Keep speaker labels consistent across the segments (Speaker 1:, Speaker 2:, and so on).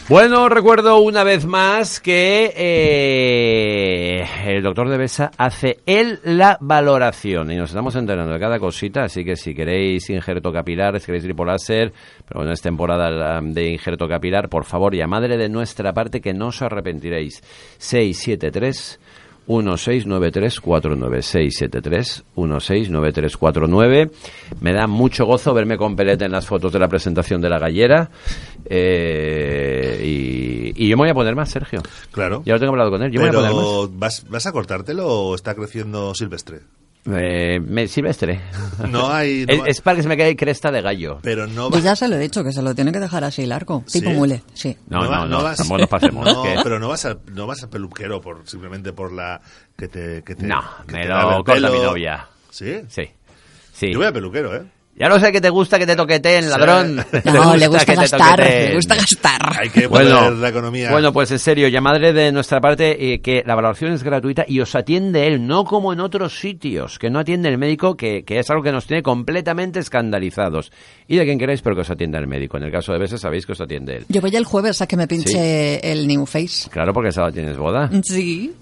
Speaker 1: Bueno, recuerdo una vez más que el doctor Devesa hace él la valoración y nos estamos enterando de cada cosita, así que si queréis injerto capilar, si queréis lipoláser, pero bueno, es temporada de injerto capilar, por favor, llamadle de nuestra parte que no os arrepentiréis. 673-169349, 673-169349. Me da mucho gozo verme con pelete en las fotos de la presentación de la gallera. Y yo me voy a poner más, Sergio.
Speaker 2: Claro.
Speaker 1: Ya lo tengo hablado con él. Yo
Speaker 2: pero
Speaker 1: me voy a poner más.
Speaker 2: ¿vas a cortártelo o está creciendo silvestre?
Speaker 1: Silvestre.
Speaker 2: No hay...
Speaker 1: Es para que se me quede cresta de gallo.
Speaker 2: Pero no
Speaker 3: Pues ya se lo he dicho, que se lo tiene que dejar así largo.
Speaker 2: ¿Sí?
Speaker 3: Tipo mule, sí.
Speaker 1: No, tampoco nos pasemos.
Speaker 2: No,
Speaker 1: ¿Qué?
Speaker 2: pero no vas al peluquero simplemente por la... que te
Speaker 1: No,
Speaker 2: que
Speaker 1: me
Speaker 2: te
Speaker 1: lo
Speaker 2: lave el
Speaker 1: corta
Speaker 2: pelo.
Speaker 1: mi novia.
Speaker 2: ¿Sí?
Speaker 1: Sí.
Speaker 2: Yo voy al peluquero, ¿eh?
Speaker 1: Ya lo sé que te gusta que te toqueteen, ladrón.
Speaker 3: No, le gusta
Speaker 1: que te
Speaker 3: gastar,
Speaker 1: toqueteen.
Speaker 3: le gusta gastar.
Speaker 2: Hay que poner la economía.
Speaker 1: Bueno, pues en serio, llamadle de nuestra parte que la valoración es gratuita y os atiende él, no como en otros sitios, que no atiende el médico, que es algo que nos tiene completamente escandalizados. Y de quien queráis, pero que os atienda el médico. En el caso de veces sabéis que os atiende él.
Speaker 3: Yo voy el jueves a que me pinche el New Face.
Speaker 1: Claro, porque sábado tienes boda.
Speaker 3: Sí.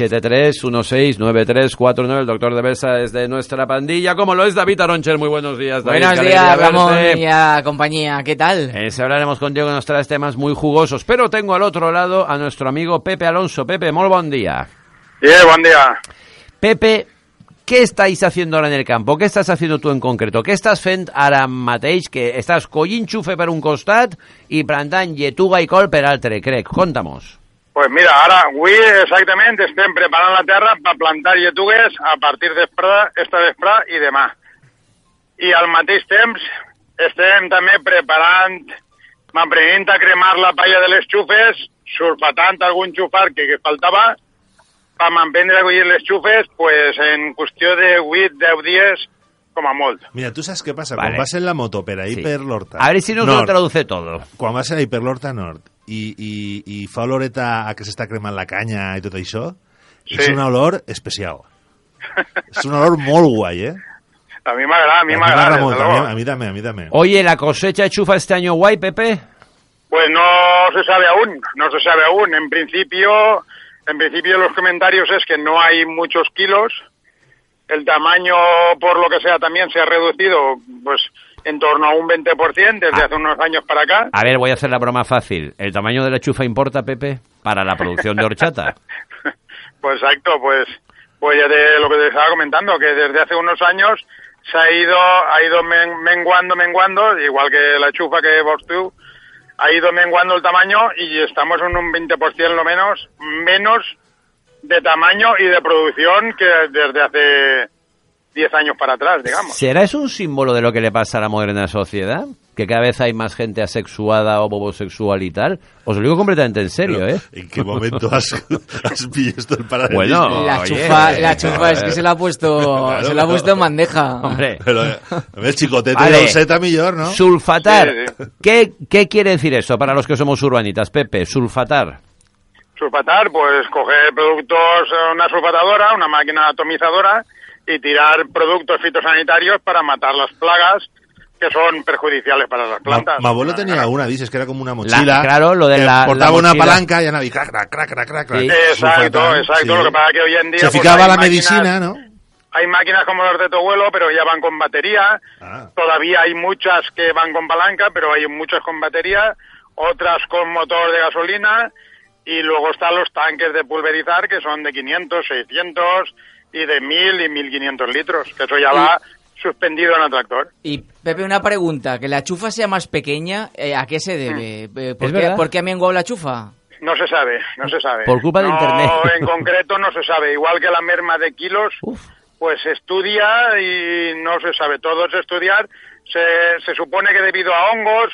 Speaker 1: 673-169349. El doctor de Besa es de nuestra pandilla, como lo es David Aroncher. Muy buenos días, David.
Speaker 4: Buenos días, Ramón y a compañía. ¿Qué tal?
Speaker 1: Hablaremos contigo, que nos traes temas muy jugosos. Pero tengo al otro lado a nuestro amigo Pepe Alonso. Pepe, muy buen día.
Speaker 5: Buen día.
Speaker 1: Pepe, què estáis haciendo ahora en el campo? ¿Qué estás haciendo tú en concreto? Què estàs fent ara mateix? Que estàs collint xufe per un costat i plantant lletuga i col per altre, crec. Conta-mos.
Speaker 5: Pues mira, ara avui exactament estem preparant la terra per plantar lletugues a partir esta vesprà i demà. I al mateix temps estem també aprenent a cremar la palla de les xufes, sulfatant algun xufar que faltava, per aprendre a collir les xufes pues, en qüestió de 8-10 dies com a molt.
Speaker 2: Mira, ¿tú sabes qué pasa?
Speaker 1: Vale.
Speaker 2: Cuando vas en la moto per ahí per l'Horta...
Speaker 1: A ver si nos lo traduce todo.
Speaker 2: Quan vas ahí per l'Horta Nord i fa oloreta a que s'està cremant la canya i tot això, és una olor especial. És una olor molt guai, ¿eh?
Speaker 5: A mi m'agrada,
Speaker 2: a mí también.
Speaker 1: Oye, ¿la cosecha de chufa este año guay, Pepe?
Speaker 5: Pues no se sabe aún. En principio los comentarios es que no hay muchos kilos. El tamaño, por lo que sea, también se ha reducido pues en torno a un 20% desde hace unos años para acá.
Speaker 1: A ver, voy a hacer la broma fácil. ¿El tamaño de la chufa importa, Pepe, para la producción de horchata?
Speaker 5: Pues exacto, pues ya de lo que te estaba comentando, que desde hace unos años se ha ido menguando, igual que la chufa que vos tú, ha ido menguando el tamaño y estamos en un 20% lo menos de tamaño y de producción que desde hace 10 años para atrás, digamos.
Speaker 1: ¿Será eso un símbolo de lo que le pasa a la moderna sociedad? ¿Que cada vez hay más gente asexuada o homosexual y tal? Os lo digo completamente en serio, ¿eh?
Speaker 2: ¿En qué momento has visto el paralelismo?
Speaker 1: Bueno,
Speaker 4: la chufa es que se la ha puesto en bandeja.
Speaker 1: Hombre.
Speaker 2: Pero el chicotete
Speaker 1: Vale.
Speaker 2: de Oseta millor, ¿no?
Speaker 1: Sulfatar.
Speaker 5: Sí.
Speaker 1: ¿Qué quiere decir eso para los que somos urbanitas, Pepe? Sulfatar.
Speaker 5: Sulfatar, pues coger productos, una sulfatadora, una máquina atomizadora y tirar productos fitosanitarios para matar las plagas que son perjudiciales para las plantas.
Speaker 2: Mi abuelo tenía una, dices que era como una mochila.
Speaker 1: Claro, lo de
Speaker 2: que
Speaker 1: la
Speaker 2: portaba
Speaker 1: mochila.
Speaker 2: una palanca y ya nada, crac.
Speaker 1: Sí.
Speaker 5: Exacto.
Speaker 2: Sí.
Speaker 5: Lo que pasa es que hoy en día...
Speaker 2: Se
Speaker 5: pues,
Speaker 2: ficaba
Speaker 5: hay
Speaker 2: la
Speaker 5: máquinas-
Speaker 2: medicina, ¿no?
Speaker 5: Hay máquinas como las de tu abuelo, pero ya van con batería.
Speaker 2: Ah.
Speaker 5: Todavía hay muchas que van con palanca, pero hay muchas con batería, otras con motor de gasolina, y luego están los tanques de pulverizar, que son de 500, 600, y de 1000 y 1500 litros, que eso ya va suspendido en el tractor.
Speaker 4: Y Pepe, una pregunta, que la chufa sea más pequeña, ¿a qué se debe?
Speaker 1: verdad?
Speaker 4: ¿Por qué ha menguado la chufa?
Speaker 5: No se sabe.
Speaker 1: Por culpa de Internet.
Speaker 5: En concreto no se sabe. Igual que la merma de kilos, pues se estudia y no se sabe. Todo es estudiar. Se supone que debido a hongos,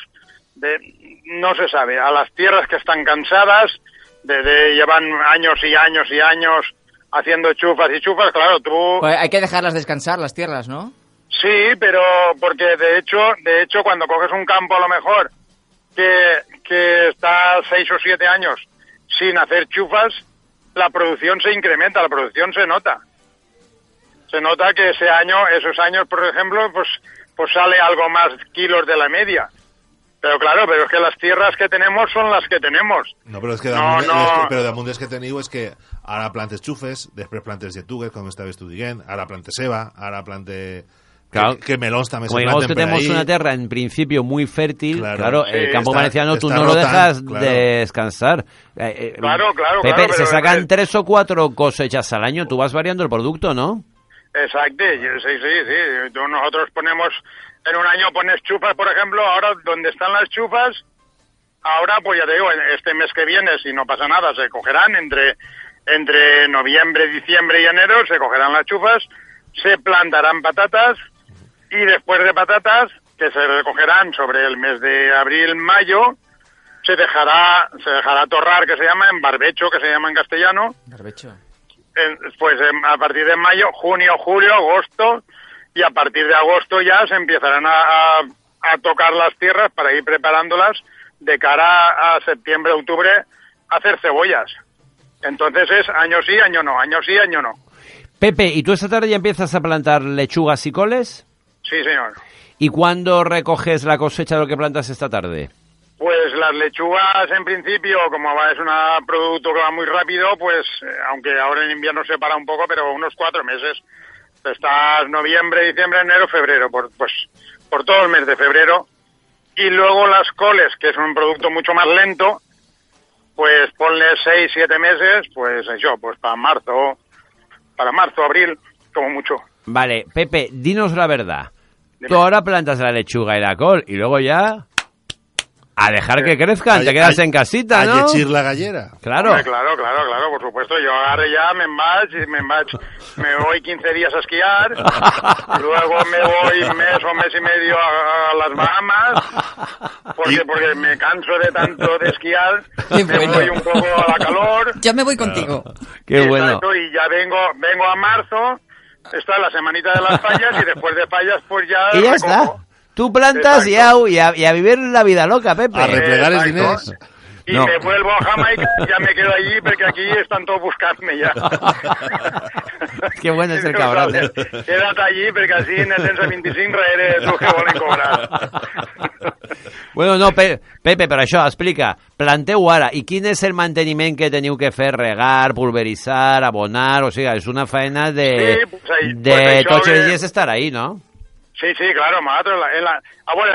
Speaker 5: no se sabe. A las tierras que están cansadas, llevan años y años y años haciendo chufas y chufas, claro, tú...
Speaker 4: Pues hay que dejarlas descansar, las tierras, ¿no?
Speaker 5: Sí, pero porque de hecho cuando coges un campo a lo mejor que está 6 o 7 años sin hacer chufas, la producción se incrementa, la producción se nota. Se nota que esos años, por ejemplo, pues sale algo más kilos de la media. Pero claro, pero es que las tierras que tenemos son las que tenemos.
Speaker 2: No, però és que damunt des que teniu és que ara plantes xufes, després plantes lletugues, com estaves tu dient, ara plantes ceba, ara plantes...
Speaker 1: Claro.
Speaker 2: Que melons també
Speaker 1: Como
Speaker 2: se
Speaker 1: digamos
Speaker 2: planten
Speaker 1: que
Speaker 2: per
Speaker 1: tenemos
Speaker 2: ahí.
Speaker 1: una tierra en principio muy fértil, claro,
Speaker 5: Sí,
Speaker 1: el campo
Speaker 2: está-
Speaker 1: valenciano tú
Speaker 2: está
Speaker 1: no lo
Speaker 2: rotando,
Speaker 1: dejas
Speaker 2: claro.
Speaker 1: descansar.
Speaker 5: Claro,
Speaker 1: Pepe,
Speaker 5: pero-
Speaker 1: se sacan 3 o 4 cosechas al año, tú vas variando el producto, ¿no?
Speaker 5: Exacto, sí. Nosotros ponemos, en un año pones chufas, por ejemplo, ahora donde están las chufas, ahora pues ya te digo, este mes que viene, si no pasa nada, se cogerán entre noviembre, diciembre y enero, se cogerán las chufas, se plantarán patatas y después de patatas, que se recogerán sobre el mes de abril, mayo, se dejará torrar, que se llama, en barbecho, que se llama en castellano,
Speaker 4: Barbecho.
Speaker 5: a partir de mayo, junio, julio, agosto, y a partir de agosto ya se empezarán a tocar las tierras para ir preparándolas de cara a septiembre, octubre, a hacer cebollas. Entonces es año sí, año no, año sí, año no.
Speaker 1: Pepe, ¿y tú esta tarde ya empiezas a plantar lechugas y coles?
Speaker 5: Sí, señor.
Speaker 1: ¿Y cuándo recoges la cosecha de lo que plantas esta tarde?
Speaker 5: Pues las lechugas, en principio, como es un producto que va muy rápido, pues, aunque ahora en invierno se para un poco, pero unos 4 meses. Estás noviembre, diciembre, enero, febrero, por todo el mes de febrero. Y luego las coles, que es un producto mucho más lento, pues ponle 6, 7 meses, pues eso, pues para marzo, abril, como mucho.
Speaker 1: Vale, Pepe, dinos la verdad.
Speaker 5: Dime.
Speaker 1: Tú ahora plantas la lechuga y la col y luego ya a dejar que crezcan, te quedas en casita,
Speaker 2: A
Speaker 1: ¿no?
Speaker 2: llegir la gallera.
Speaker 1: Claro.
Speaker 5: Hombre, claro, por supuesto. Yo ahora ya me voy 15 días a esquiar, luego me voy mes o mes y medio a las Bahamas, porque me canso de tanto de esquiar,
Speaker 3: Qué
Speaker 5: me
Speaker 3: bueno.
Speaker 5: voy un poco a la calor.
Speaker 3: Yo me voy contigo.
Speaker 1: Qué bueno.
Speaker 5: Exacto, y ya vengo a marzo, está la semanita de las fallas, y después de fallas pues ya...
Speaker 1: Y ya
Speaker 5: recojo.
Speaker 1: está. Tú plantas y a vivir la vida loca, Pepe.
Speaker 2: A replegar els
Speaker 5: Exacto.
Speaker 2: diners.
Speaker 5: Y
Speaker 1: No.
Speaker 5: me vuelvo a Jamaica y ya me quedo allí porque aquí están todos buscant-me ja.
Speaker 1: Qué bueno és el cabrón, eh?
Speaker 5: Queda't allí perquè així en el 125 eres el que volen cobrar.
Speaker 1: Bueno, no, Pepe, però això, explica. Planteu ara. I quin és el manteniment que teniu que fer? Regar, pulveritzar, abonar... O sigui, és una faena de...
Speaker 5: Sí, pues ahí-
Speaker 1: de
Speaker 5: pues això
Speaker 1: tots els
Speaker 5: de-
Speaker 1: dies estar ahí, ¿no?
Speaker 5: Sí, claro, nosotros bueno,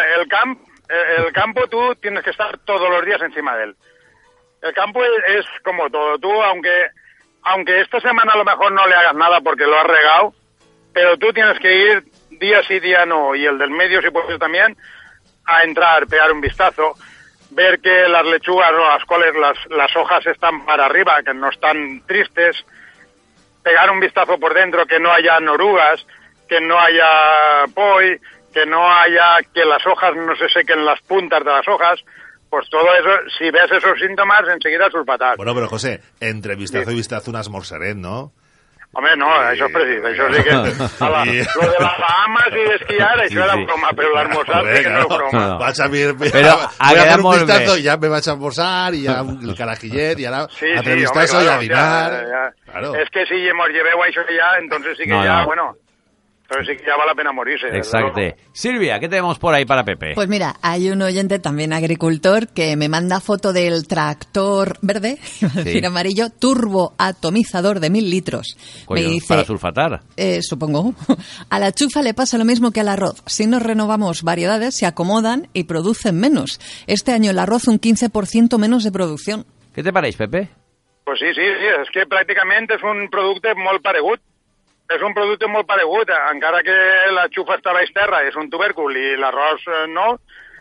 Speaker 5: el campo tú tienes que estar todos los días encima de él. El campo es como todo. Tú, aunque esta semana a lo mejor no le hagas nada porque lo has regado, pero tú tienes que ir día sí, día no, y el del medio si puedes también, a entrar, pegar un vistazo, ver que las lechugas o las coles, las hojas están para arriba, que no están tristes, pegar un vistazo por dentro, que no haya orugas, que no haya poi, que las hojas no se sequen las puntas de las hojas, pues todo eso, si ves esos síntomas, enseguida sulfatar.
Speaker 2: Bueno, pero José, entre vistazo y vistazo un esmorzaré, ¿no?
Speaker 5: Hombre, no, això és precís, això sí que... Lo de las Bahamas i d'esquiar, això era broma, però l'almorzar sí que no és broma.
Speaker 2: Vaig a mir,
Speaker 1: Però
Speaker 2: voy
Speaker 1: ha
Speaker 2: a
Speaker 1: quedat
Speaker 2: fer un
Speaker 1: molt
Speaker 2: vistazo
Speaker 1: bé.
Speaker 2: y ya me vaig a almorzar y ya el carajillet y ahora
Speaker 5: Sí,
Speaker 2: a
Speaker 5: sí,
Speaker 2: vistazo
Speaker 5: hombre,
Speaker 2: y a
Speaker 5: claro,
Speaker 2: dinar.
Speaker 5: ya.
Speaker 2: Claro.
Speaker 5: Es que si hemos llevado això ya, entonces sí que
Speaker 1: No,
Speaker 5: ya,
Speaker 1: no.
Speaker 5: bueno, entonces sí que ya vale la pena morirse. desde
Speaker 1: Exacto.
Speaker 5: luego.
Speaker 1: Silvia, ¿qué tenemos por ahí para Pepe?
Speaker 3: Pues mira, hay un oyente también agricultor que me manda foto del tractor verde, iba a decir
Speaker 1: Sí.
Speaker 3: amarillo, turboatomizador de 1000 litros.
Speaker 1: Coño,
Speaker 3: me dice,
Speaker 1: para sulfatar.
Speaker 3: supongo, a la chufa le pasa lo mismo que al arroz. Si nos renovamos variedades, se acomodan y producen menos. Este año el arroz un 15% menos de producción.
Speaker 1: ¿Qué te parece, Pepe?
Speaker 5: Pues sí, és que pràcticament és un producte molt paregut. És un producte molt paregut, encara que la xufa està baix terra, és un tubèrcul i l'arròs no,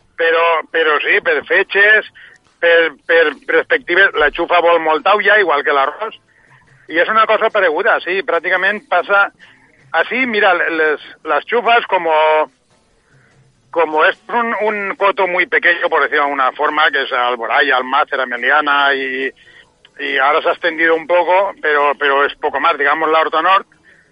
Speaker 5: però sí, per fetges, per perspectives, la xufa vol molta olla, igual que l'arròs, i és una cosa pareguda, sí, pràcticament passa... Así, mira, las chufas como es un coto muy pequeño, por decirlo de alguna forma, que es Alboraya, Almácera, Meliana, y ahora se ha extendido un poco, pero es poco más, digamos, la Hortonort.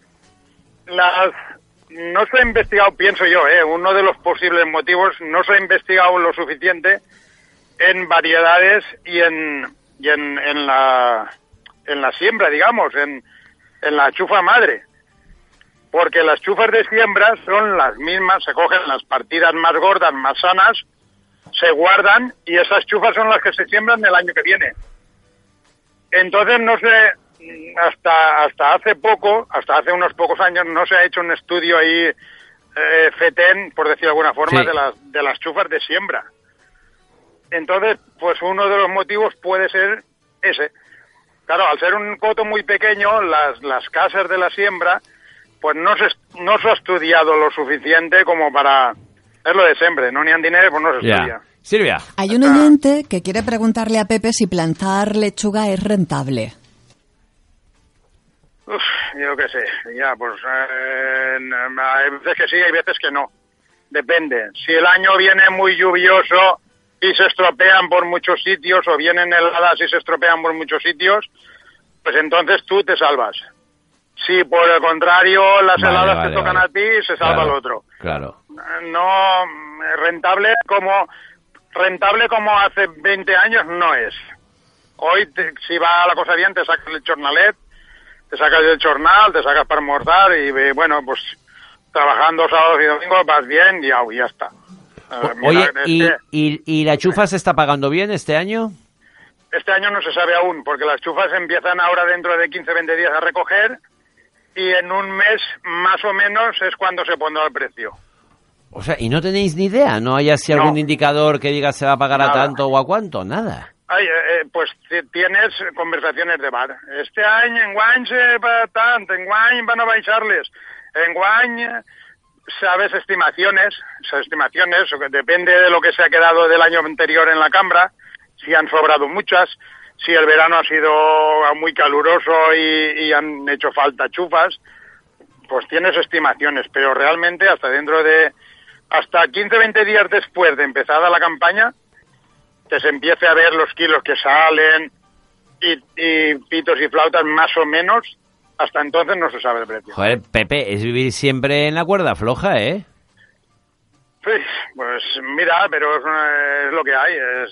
Speaker 5: No se ha investigado, pienso yo, uno de los posibles motivos, no se ha investigado lo suficiente en variedades y en la siembra, digamos, en la chufa madre. Porque las chufas de siembra son las mismas, se cogen las partidas más gordas, más sanas, se guardan y esas chufas son las que se siembran el año que viene. Entonces, no sé, hasta hace unos pocos años, no se ha hecho un estudio ahí FETEN, por decir de alguna forma,
Speaker 1: sí,
Speaker 5: de las chufas de siembra. Entonces, pues uno de los motivos puede ser ese. Claro, al ser un coto muy pequeño, las casas de la siembra, pues no se ha estudiado lo suficiente como para... Es lo de siempre, no ni han dinero, pues no se estudia.
Speaker 1: Silvia.
Speaker 3: Hay un oyente que quiere preguntarle a Pepe si plantar lechuga es rentable.
Speaker 5: Uf, yo qué sé, ya, pues hay veces que sí, hay veces que no. Depende. Si el año viene muy lluvioso y se estropean por muchos sitios, o vienen heladas y se estropean por muchos sitios, pues entonces tú te salvas. Si por el contrario las heladas te tocan a ti, se salva el otro.
Speaker 1: Claro.
Speaker 5: No, rentable como hace 20 años no es. Hoy, si va la cosa bien, te sacas el jornalet, te sacas el jornal, te sacas para almorzar y bueno, pues trabajando sábados y domingos vas bien y ya está.
Speaker 1: Oye, ¿y la chufa se está pagando bien este año?
Speaker 5: Este año no se sabe aún, porque las chufas empiezan ahora dentro de 15-20 días a recoger y en un mes más o menos es cuando se pondrá el precio.
Speaker 1: O sea, ¿y no tenéis ni idea? ¿No hay así algún indicador que diga se va a pagar a tanto o a cuánto? Nada.
Speaker 5: Pues tienes conversaciones de bar. Este año enguany se va tant, enguany van a baixar-les, enguany, sabes, estimaciones, depende de lo que se ha quedado del año anterior en la cambra, si han sobrado muchas, si el verano ha sido muy caluroso y han hecho falta chufas, pues tienes estimaciones, pero realmente hasta 15-20 días después de empezada la campaña, que se empiece a ver los kilos que salen y pitos y flautas más o menos, hasta entonces no se sabe el precio.
Speaker 1: Joder, Pepe, es vivir siempre en la cuerda floja, ¿eh?
Speaker 5: Pues mira, pero es lo que hay, es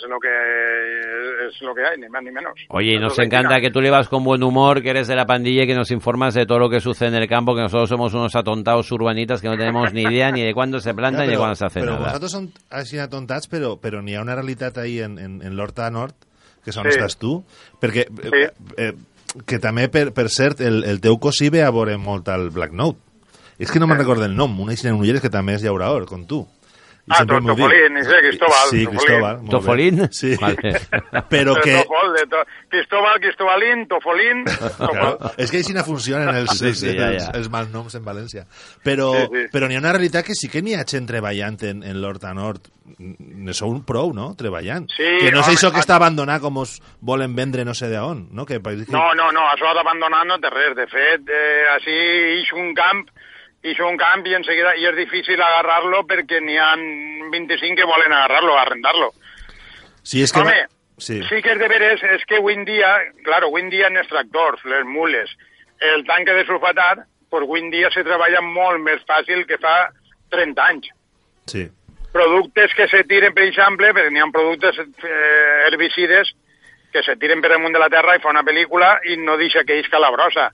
Speaker 5: lo que hay, ni más ni menos.
Speaker 1: Oye, nos encanta que tú le vas con buen humor, que eres de la pandilla y que nos informas de todo lo que sucede en el campo, que nosotros somos unos atontados urbanitas que no tenemos ni idea ni de cuándo se planta ni de cuándo se hace
Speaker 2: pero
Speaker 1: nada.
Speaker 2: Però vosaltres són així atontats, però n'hi ha una realitat ahí en l'Horta Nord, que és on estàs tu, perquè que també, per cert, el teu cosí ve a veure molt al Black Note. És que no me'n recordo el nom, una Ixina Nulleres que també és llaurador, com tu.
Speaker 5: Tofolín, Cristóbal.
Speaker 2: Sí, Cristóbal.
Speaker 1: ¿Tofolín?
Speaker 2: Sí.
Speaker 1: Vale.
Speaker 2: Pero que...
Speaker 5: Cristobalín, Tofolín...
Speaker 2: Claro, és que així no funcionen els malnoms en València. Però n'hi ha una realitat que sí que n'hi ha gent treballant en l'Horta Nord. Ne sou prou, no?, treballant.
Speaker 5: Sí,
Speaker 2: que no és això que està abandonat com us volen vendre no sé d'on, no? Que...
Speaker 5: No, això d'abandonat no té res. De fet, així ix un camp y enseguida, y es difícil agarrarlo porque ni han 25 que volen agarrarlo, arrendarlo.
Speaker 2: Sí, es que...
Speaker 5: Home, sí que es de veres, es que hoy en día en els tractors, les mules, el tanque de sulfatat, pues hoy en dia se treballa molt més fàcil que fa 30 anys.
Speaker 2: Sí.
Speaker 5: Productes que se tiren, per exemple, perquè n'hi ha productes herbicides que se tiren per damunt de la terra i fa una pel·lícula i no deixa que isca la brossa.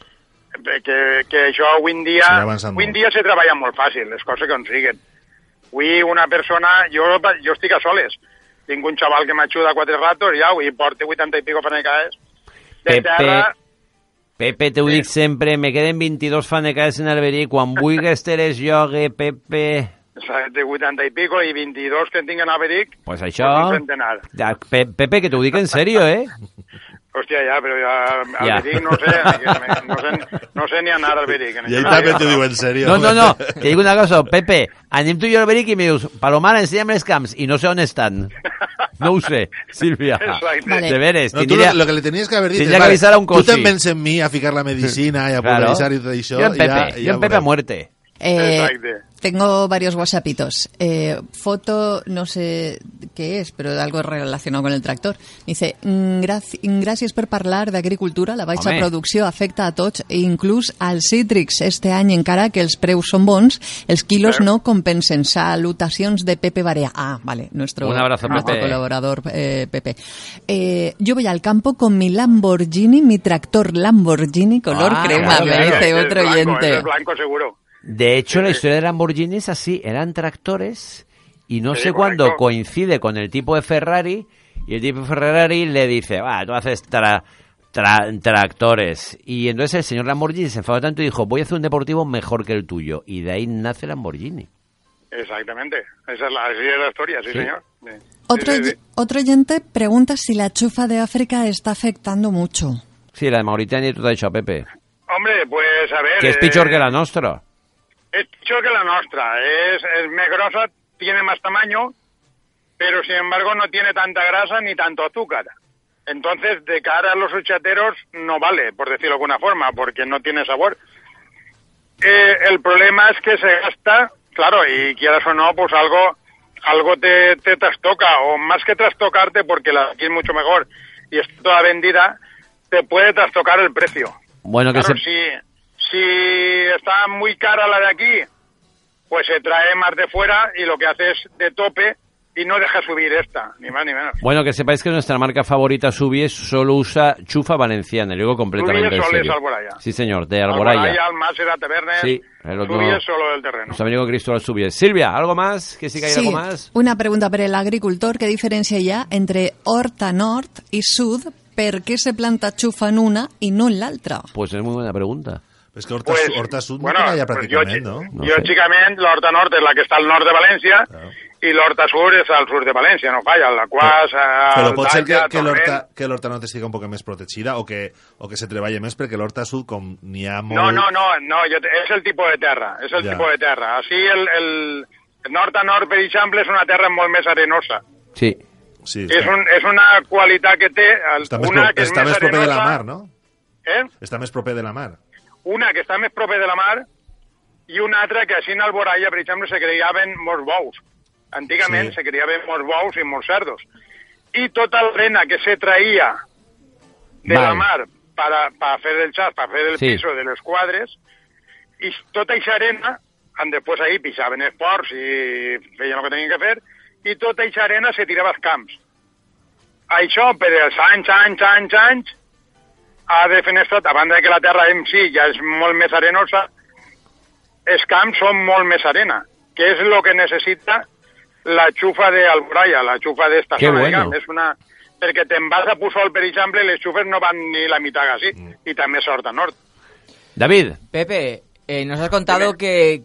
Speaker 5: Que això avui en dia se treballa molt fàcil, les coses que consiguen. Avui una persona, jo estic a soles, tinc un xaval que m'ajuda 4 ratos i avui porta 80 i pico fanecaes de terra.
Speaker 1: Pepe, te ho dic sempre, me queden 22 fanecaes en Alberí, quan vulguis teres llogue, Pepe...
Speaker 5: De 80 i pico i 22 que tinc en Alberic,
Speaker 1: pues això...
Speaker 5: un centenar.
Speaker 1: Pepe, que te ho dic en serio, eh?
Speaker 5: Hòstia, ja, però Alberic no sé ni anar a Alberic.
Speaker 2: I ell també t'ho diu en sèrio.
Speaker 1: No, te dic una cosa, Pepe, anem tu i jo a Alberic i me dius, Palomar, ensenya'm els camps, i no sé on estan. No ho sé, Sílvia.
Speaker 5: Vale.
Speaker 1: De veres,
Speaker 2: no, tindria... Lo que le tenies que haver dit
Speaker 1: tindria que avisar a un cosí.
Speaker 2: Tu te'n vens en mi a ficar la medicina i a popularizar i tot això.
Speaker 1: Jo en Pepe a muerte.
Speaker 3: Tengo varios whatsappitos. Foto, no sé qué es, pero algo relacionado con el tractor. Dice, gràcies per parlar d'agricultura. La baixa producció afecta a tots, inclús als cítrics. Este any, encara que els preus són bons, els quilos no compensen. Salutacions de Pepe Barea. Ah, vale, nuestro colaborador Pepe. Yo voy al campo con mi Lamborghini, mi tractor Lamborghini color crema, me dice otro oyente.
Speaker 5: Es blanco seguro.
Speaker 1: De hecho, la historia de Lamborghini es así. Eran tractores y no
Speaker 5: Sí,
Speaker 1: sé
Speaker 5: correcto.
Speaker 1: cuándo coincide con el tipo de Ferrari y el tipo de Ferrari le dice, tú haces tractores. Y entonces el señor Lamborghini se enfadó tanto y dijo, voy a hacer un deportivo mejor que el tuyo. Y de ahí nace Lamborghini.
Speaker 5: Exactamente. Esa es así es la historia, sí, señor. Sí.
Speaker 3: Otro oyente pregunta si la chufa de África está afectando mucho.
Speaker 1: Sí, la de Mauritania, tú te has dicho a Pepe.
Speaker 5: Hombre, pues a ver...
Speaker 1: Que es pitjor que la nostra.
Speaker 5: Es pitjor que la nostra. Es más grosa, tiene más tamaño, pero sin embargo no tiene tanta grasa ni tanto azúcar. Entonces, de cara a los horchateros, no vale, por decirlo de alguna forma, porque no tiene sabor. El problema es que se gasta, claro, y quieras o no, pues algo te trastoca, o más que trastocarte, porque la de aquí es mucho mejor y está toda vendida, te puede trastocar el precio.
Speaker 1: Bueno, que
Speaker 5: claro, si está muy cara la de aquí, pues se trae más de fuera y lo que hace es de tope y no deja subir esta, ni más ni menos.
Speaker 1: Bueno, que sepáis que nuestra marca favorita Subies solo usa chufa valenciana, y luego completamente en serio.
Speaker 5: Alboraya.
Speaker 1: Sí, señor, de Alboraya.
Speaker 5: Alboraya, Almásera, Tabernes,
Speaker 1: sí,
Speaker 5: Subies solo del terreno.
Speaker 1: Nuestro amigo Cristóbal Subies. Silvia, ¿algo más? ¿Que sí que hay algo más?
Speaker 3: Una pregunta per el agricultor. ¿Qué diferencia hi ha entre Horta Nord i Sud? Per què se planta xufa en una i no en l'altra?
Speaker 1: Pues es muy buena pregunta.
Speaker 2: Es que Horta Sud no queda ja pràcticament, no?
Speaker 5: Lògicament, l'Horta Nord és la que està al nord de València, i l'Horta Sur és al sud de València, no falla, la Quas...
Speaker 2: Però pot ser que l'Horta Nord estigui un poc més protegida o que se treballa més, perquè l'Horta Sud, com n'hi ha molt...
Speaker 5: No, és el tipus de terra, tipus de terra. Així, el Horta Nord, per exemple, és una terra molt més arenosa.
Speaker 1: Sí.
Speaker 5: És una qualitat que té...
Speaker 2: Està més proper de la mar, no? Està més proper de la mar.
Speaker 5: Una que està més proper de la mar i una altra que així en Alboraya, per exemple, se criaven molts bous. Antigament se criaven molts bous i molts cerdos. I tota l'arena que se traía de la mar para fer el xas, para fer el piso de les quadres, i tota aquesta arena, després ahí pixaven els porcs i feien el que tenien que fer, i tota aquesta arena se tirava als camps. Això, per els anys, ha defenestrat, a banda que la terra en si ja és molt més arenosa, els camps són molt més arena, que és el que necessita la xufa d'Alboraya, la xufa d'esta zona de camp. És una... Perquè te'n vas a Puçol, per exemple, les xufes no van ni la meitat així, i també sort a nord.
Speaker 1: David.
Speaker 4: Pepe, nos has contado que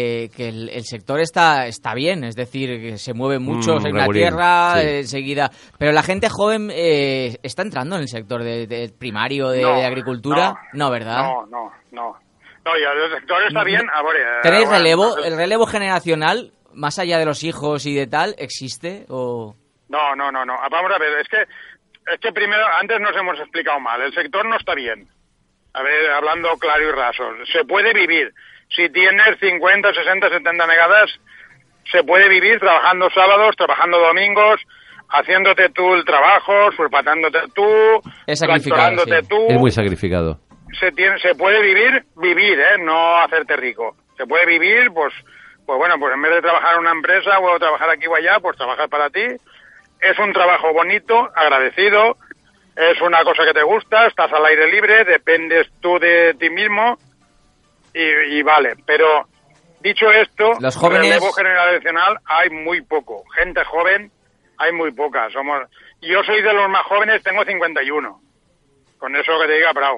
Speaker 4: el sector está bien, es decir, que se mueve mucho en la tierra, enseguida. Pero la gente joven está entrando en el sector de primario, de agricultura. No, ¿verdad?
Speaker 5: No, y el sector está bien.
Speaker 4: ¿Tenéis relevo? ¿El relevo generacional, más allá de los hijos y de tal, existe? O...
Speaker 5: No. Vamos a ver, es que primero, antes nos hemos explicado mal. El sector no está bien. A ver, hablando claro y raso, se puede vivir. Si tienes 50, 60, 70 negadas, se puede vivir trabajando sábados, trabajando domingos, haciéndote tú el trabajo, sulfatándote tú, tractorándote tú.
Speaker 1: Es muy sacrificado.
Speaker 5: Se puede vivir, no hacerte rico. Se puede vivir, pues bueno, pues en vez de trabajar en una empresa o trabajar aquí o allá, pues trabajar para ti. Es un trabajo bonito, agradecido. Es una cosa que te gusta, estás al aire libre, dependes tú de ti mismo y vale. Pero dicho esto,
Speaker 4: los jóvenes...
Speaker 5: relevo generacional hay muy poco. Gente joven hay muy poca. Yo soy de los más jóvenes, tengo 51. Con eso que te diga, bravo.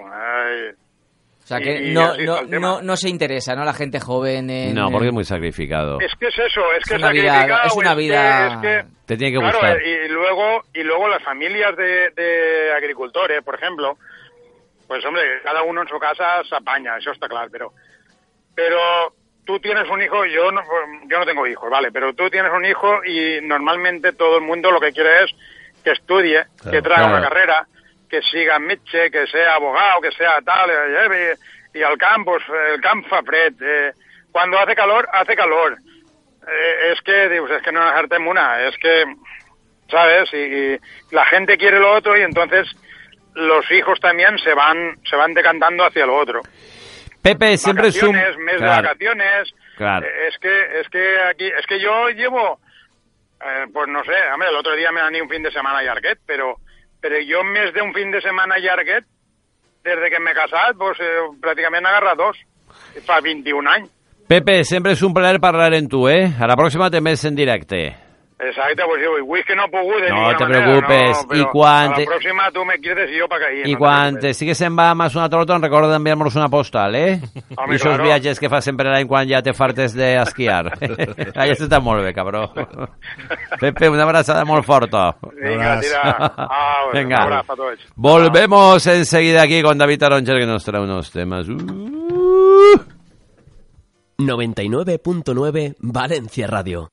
Speaker 4: O sea que no se interesa, ¿no? La gente joven
Speaker 1: No, porque es muy sacrificado.
Speaker 5: Es que es eso, es que
Speaker 4: es una vida...
Speaker 1: Te tiene que gustar.
Speaker 5: Y luego las familias de agricultores, por ejemplo, pues hombre, cada uno en su casa se apaña, eso está claro, pero tú tienes un hijo, yo no tengo hijos, vale, pero tú tienes un hijo y normalmente todo el mundo lo que quiere es que estudie, que traiga una carrera, que siga metge, que sea abogado, que sea tal, y al campo, el camp fa fred. Cuando hace calor, hace calor. Es que no nos hartem una, es que, ¿sabes? Y la gente quiere lo otro y entonces los hijos también se van decantando hacia lo otro.
Speaker 1: Pepe, siempre es un...
Speaker 5: mes de vacaciones.
Speaker 1: Claro.
Speaker 5: Es que yo llevo, pues no sé, hombre, el otro día me han ido un fin de semana a Llarguet, pero jo més d'un fin de setmana llarguet, des de que m'he casat, pues, pràcticament agarra 2. Fa 21 anys.
Speaker 1: Pepe, sempre és un plaer parlar en tu, eh? A la pròxima te ves en directe.
Speaker 5: Exacte, pues jo vull que no he pogut de
Speaker 1: no te
Speaker 5: manera,
Speaker 1: preocupes.
Speaker 5: No, però
Speaker 1: I quan...
Speaker 5: a la pròxima tu me quieres i jo pa cair.
Speaker 1: I quan te sigues en Bahamas una Troton, recorda d'enviar-nos una postal, eh?
Speaker 5: Home,
Speaker 1: I esos viatges que fas sempre l'any quan ja te fartes d'esquiar. Allà està molt bé, cabró. Pepe, una abraçada molt forta.
Speaker 5: Vinga, tira.
Speaker 1: Venga.
Speaker 5: Un abrazo a tots.
Speaker 1: Volvemos enseguida aquí con David Aroncher, que nos trae unos temas.
Speaker 6: 99.9 Valencia Radio.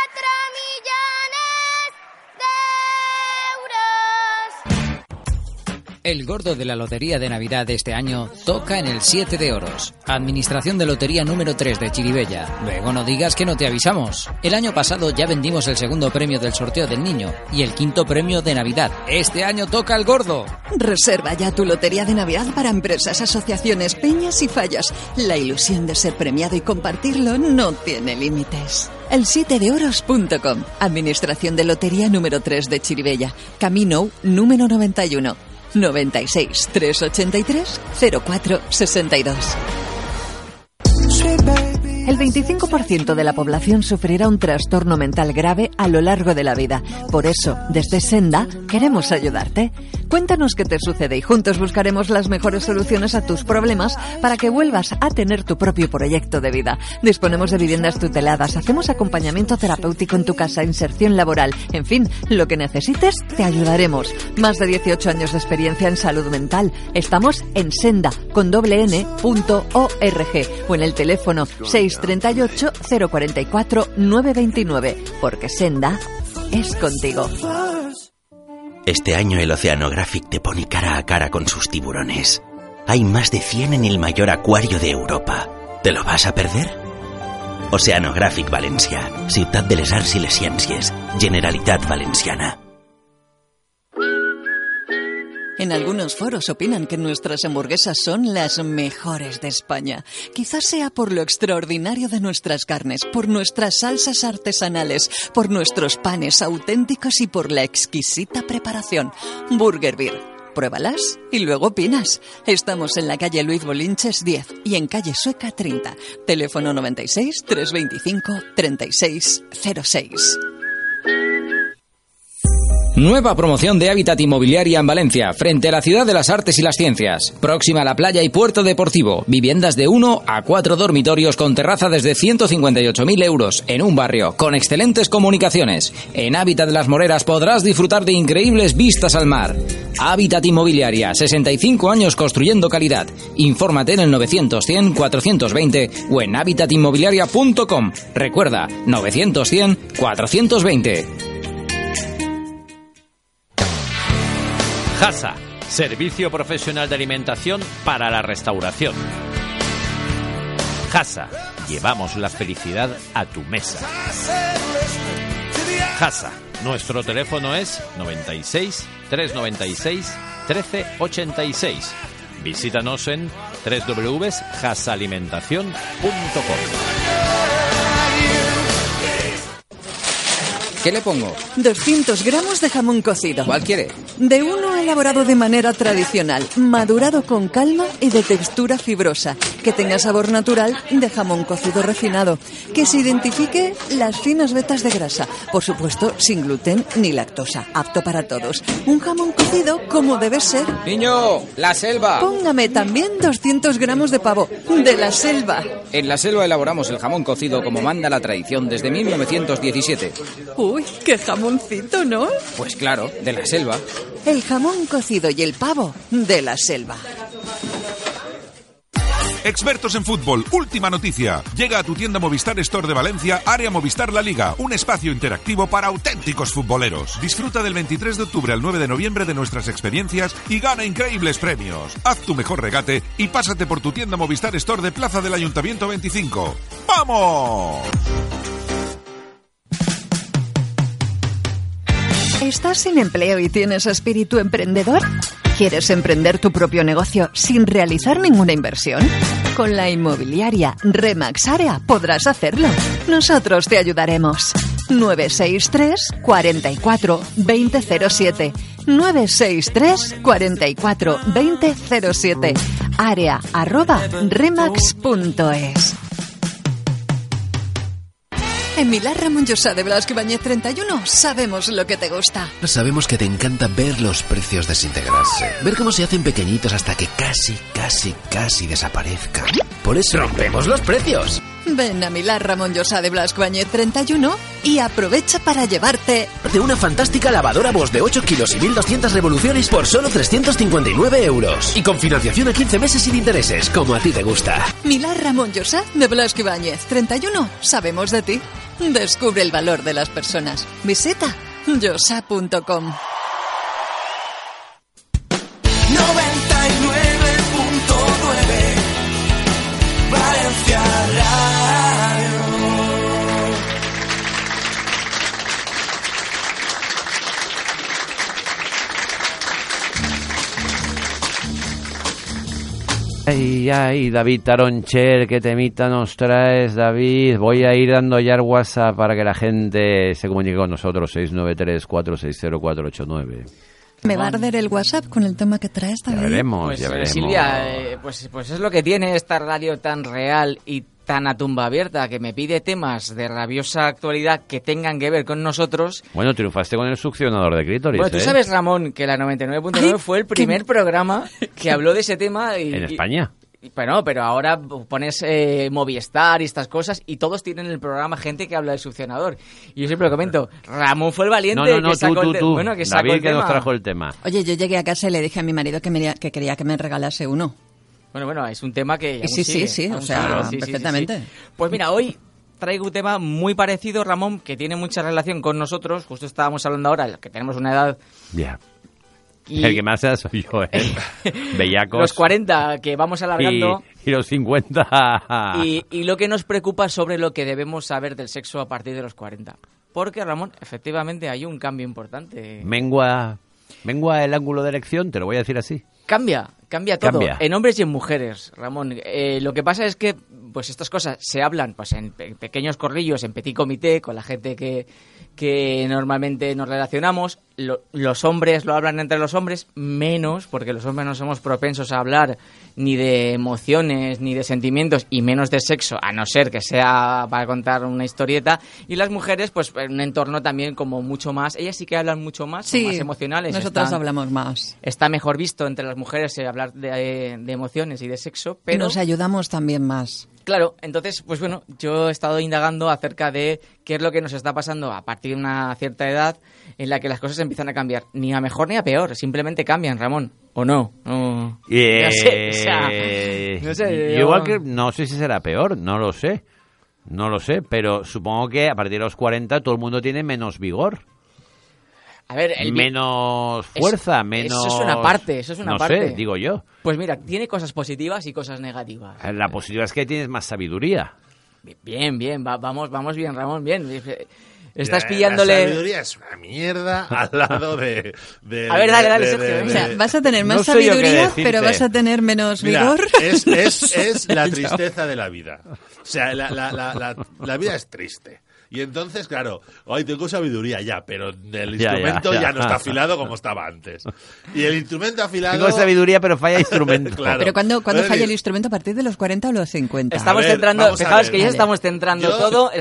Speaker 7: El gordo de la Lotería de Navidad de este año toca en el 7 de oros. Administración de Lotería número 3 de Chirivella. Luego no digas que no te avisamos. El año pasado ya vendimos el segundo premio del sorteo del niño y el quinto premio de Navidad. Este año toca el gordo.
Speaker 3: Reserva ya tu Lotería de Navidad para empresas, asociaciones, peñas y fallas. La ilusión de ser premiado y compartirlo no tiene límites. El7deoros.com. Administración de Lotería número 3 de Chirivella. Camino número 91. 96 383 0462. El 25% de la población sufrirá un trastorno mental grave a lo largo de la vida. Por eso, desde Senda, queremos ayudarte. Cuéntanos qué te sucede y juntos buscaremos las mejores soluciones a tus problemas para que vuelvas a tener tu propio proyecto de vida. Disponemos de viviendas tuteladas, hacemos acompañamiento terapéutico en tu casa, inserción laboral. En fin, lo que necesites, te ayudaremos. Más de 18 años de experiencia en salud mental. Estamos en Senda, con n.org o en el teléfono 638 044 929, porque Senda es contigo.
Speaker 8: Este año el Oceanographic te pone cara a cara con sus tiburones. Hay más de 100 en el mayor acuario de Europa. ¿Te lo vas a perder? Oceanographic Valencia, Ciutat de les Arts i les Ciències, Generalitat Valenciana.
Speaker 3: En algunos foros opinan que nuestras hamburguesas son las mejores de España. Quizás sea por lo extraordinario de nuestras carnes, por nuestras salsas artesanales, por nuestros panes auténticos y por la exquisita preparación. Burger Beer. Pruébalas y luego opinas. Estamos en la calle Luis Bolinches 10 y en calle Sueca 30. Teléfono 96 325 3606.
Speaker 7: Nueva promoción de Hábitat Inmobiliaria en Valencia, frente a la Ciudad de las Artes y las Ciencias. Próxima a la playa y puerto deportivo. Viviendas de 1 a 4 dormitorios con terraza desde 158.000 euros en un barrio con excelentes comunicaciones. En Hábitat de las Moreras podrás disfrutar de increíbles vistas al mar. Hábitat Inmobiliaria, 65 años construyendo calidad. Infórmate en el 900 100 420 o en habitatinmobiliaria.com. Recuerda, 900 100 420.
Speaker 1: Jasa, servicio profesional de alimentación para la restauración. Jasa, llevamos la felicidad a tu mesa. Jasa, nuestro teléfono es 96 396 1386. Visítanos en www.jasaalimentacion.com.
Speaker 7: ¿Qué le pongo?
Speaker 3: 200 gramos de jamón cocido.
Speaker 7: ¿Cuál quiere?
Speaker 3: De uno elaborado de manera tradicional, madurado con calma y de textura fibrosa, que tenga sabor natural de jamón cocido refinado, que se identifique las finas vetas de grasa, por supuesto sin gluten ni lactosa, apto para todos. Un jamón cocido como debe ser.
Speaker 7: Niño, La Selva.
Speaker 3: Póngame también 200 gramos de pavo, de La Selva.
Speaker 7: En La Selva elaboramos el jamón cocido como manda la tradición desde 1917.
Speaker 3: Uy, qué jamoncito, ¿no?
Speaker 7: Pues claro, de La Selva.
Speaker 3: El jamón cocido y el pavo de La Selva.
Speaker 9: Expertos en fútbol, última noticia. Llega a tu tienda Movistar Store de Valencia, Área Movistar La Liga, un espacio interactivo para auténticos futboleros. Disfruta del 23 de octubre al 9 de noviembre de nuestras experiencias y gana increíbles premios. Haz tu mejor regate y pásate por tu tienda Movistar Store de Plaza del Ayuntamiento 25. ¡Vamos!
Speaker 3: ¿Estás sin empleo y tienes espíritu emprendedor? ¿Quieres emprender tu propio negocio sin realizar ninguna inversión? Con la inmobiliaria Remax Area podrás hacerlo. Nosotros te ayudaremos. 963 44 2007. 963 44 2007. Area@remax.es. En Milán Ramón Llosa de Blasco Ibáñez 31 sabemos lo que te gusta.
Speaker 6: Sabemos que te encanta ver los precios desintegrarse. Ver cómo se hacen pequeñitos hasta que casi desaparezcan. Por eso rompemos los precios.
Speaker 3: Ven a Milán Ramón Llosa de Blasco Ibáñez 31 y aprovecha para llevarte
Speaker 6: de una fantástica lavadora Bosch de 8 kilos y 1200 revoluciones por solo 359 euros. Y con financiación a 15 meses sin intereses, como a ti te gusta.
Speaker 3: Milán Ramón Llosa de Blasco Ibáñez 31. Sabemos de ti. Descubre el valor de las personas. Visita llosa.com.
Speaker 10: 99.9 Valencia Radio.
Speaker 1: Ay, David Taroncher, ¿qué temita nos traes, David? Voy a ir dando ya el WhatsApp para que la gente se comunique con nosotros, 693-460-489.
Speaker 3: ¿Me va a arder el WhatsApp con el tema que traes, David?
Speaker 1: Ya veremos,
Speaker 4: pues,
Speaker 1: ya veremos.
Speaker 4: Silvia, pues es lo que tiene esta radio tan real y tan a tumba abierta, que me pide temas de rabiosa actualidad que tengan que ver con nosotros.
Speaker 1: Bueno, triunfaste con el succionador de clítoris.
Speaker 4: Bueno, tú sabes, Ramón, que la 99.9 fue el primer programa que habló de ese tema.
Speaker 1: ¿En España?
Speaker 4: Bueno, pero ahora pones Movistar y estas cosas y todos tienen el programa gente que habla del succionador. Y yo siempre lo comento, Ramón fue el valiente que sacó el tema. Bueno, que sacó
Speaker 1: David
Speaker 4: el tema.
Speaker 1: Que nos trajo el tema.
Speaker 3: Oye, yo llegué a casa y le dije a mi marido que quería que me regalase uno.
Speaker 4: Bueno, es un tema que...
Speaker 3: Sí, o sea, perfectamente.
Speaker 4: Sí. Pues mira, hoy traigo un tema muy parecido, Ramón, que tiene mucha relación con nosotros. Justo estábamos hablando ahora, que tenemos una edad...
Speaker 1: Ya. Y el que más sea soy yo, Bellacos.
Speaker 4: Los 40, que vamos alargando.
Speaker 1: Y los 50.
Speaker 4: Y lo que nos preocupa sobre lo que debemos saber del sexo a partir de los 40. Porque, Ramón, efectivamente hay un cambio importante.
Speaker 1: Mengua el ángulo de erección, te lo voy a decir así.
Speaker 4: Cambia todo, en hombres y en mujeres, Ramón. Lo que pasa es que pues estas cosas se hablan pues en pequeños corrillos, en petit comité, con la gente que normalmente nos relacionamos. Los hombres lo hablan entre los hombres, menos, porque los hombres no somos propensos a hablar ni de emociones, ni de sentimientos, y menos de sexo, a no ser que sea para contar una historieta. Y las mujeres, pues en un entorno también como mucho más, ellas sí que hablan mucho más, son más emocionales.
Speaker 3: Nosotras hablamos más.
Speaker 4: Está mejor visto entre las mujeres hablar de emociones y de sexo, pero...
Speaker 3: Nos ayudamos también más.
Speaker 4: Claro, entonces, pues bueno, yo he estado indagando acerca de qué es lo que nos está pasando a partir de una cierta edad en la que las cosas empiezan a cambiar. Ni a mejor ni a peor, simplemente cambian, Ramón. ¿O no? No sé, o sea, no sé.
Speaker 1: Yo igual que no sé si será peor, no lo sé, pero supongo que a partir de los 40 todo el mundo tiene menos vigor.
Speaker 4: A ver,
Speaker 1: menos fuerza, menos...
Speaker 4: Eso es una parte,
Speaker 1: no sé, digo yo.
Speaker 4: Pues mira, tiene cosas positivas y cosas negativas.
Speaker 1: La positiva es que tienes más sabiduría.
Speaker 4: Bien, vamos bien, Ramón, bien. Estás pillándole...
Speaker 2: La sabiduría es una mierda al lado de
Speaker 4: a ver, dale, Sergio.
Speaker 3: O sea, vas a tener más sabiduría, pero vas a tener menos vigor.
Speaker 2: Es la tristeza de la vida. O sea, la vida es triste. Y entonces, claro, hoy tengo sabiduría ya, pero el instrumento ya no está afilado como estaba antes. Y el instrumento afilado...
Speaker 1: Tengo sabiduría, pero falla instrumento.
Speaker 2: Claro.
Speaker 3: Pero ¿cuándo falla el instrumento? ¿A partir de los 40 o los 50?
Speaker 4: Estamos centrando... Fijaos que ya estamos centrando todo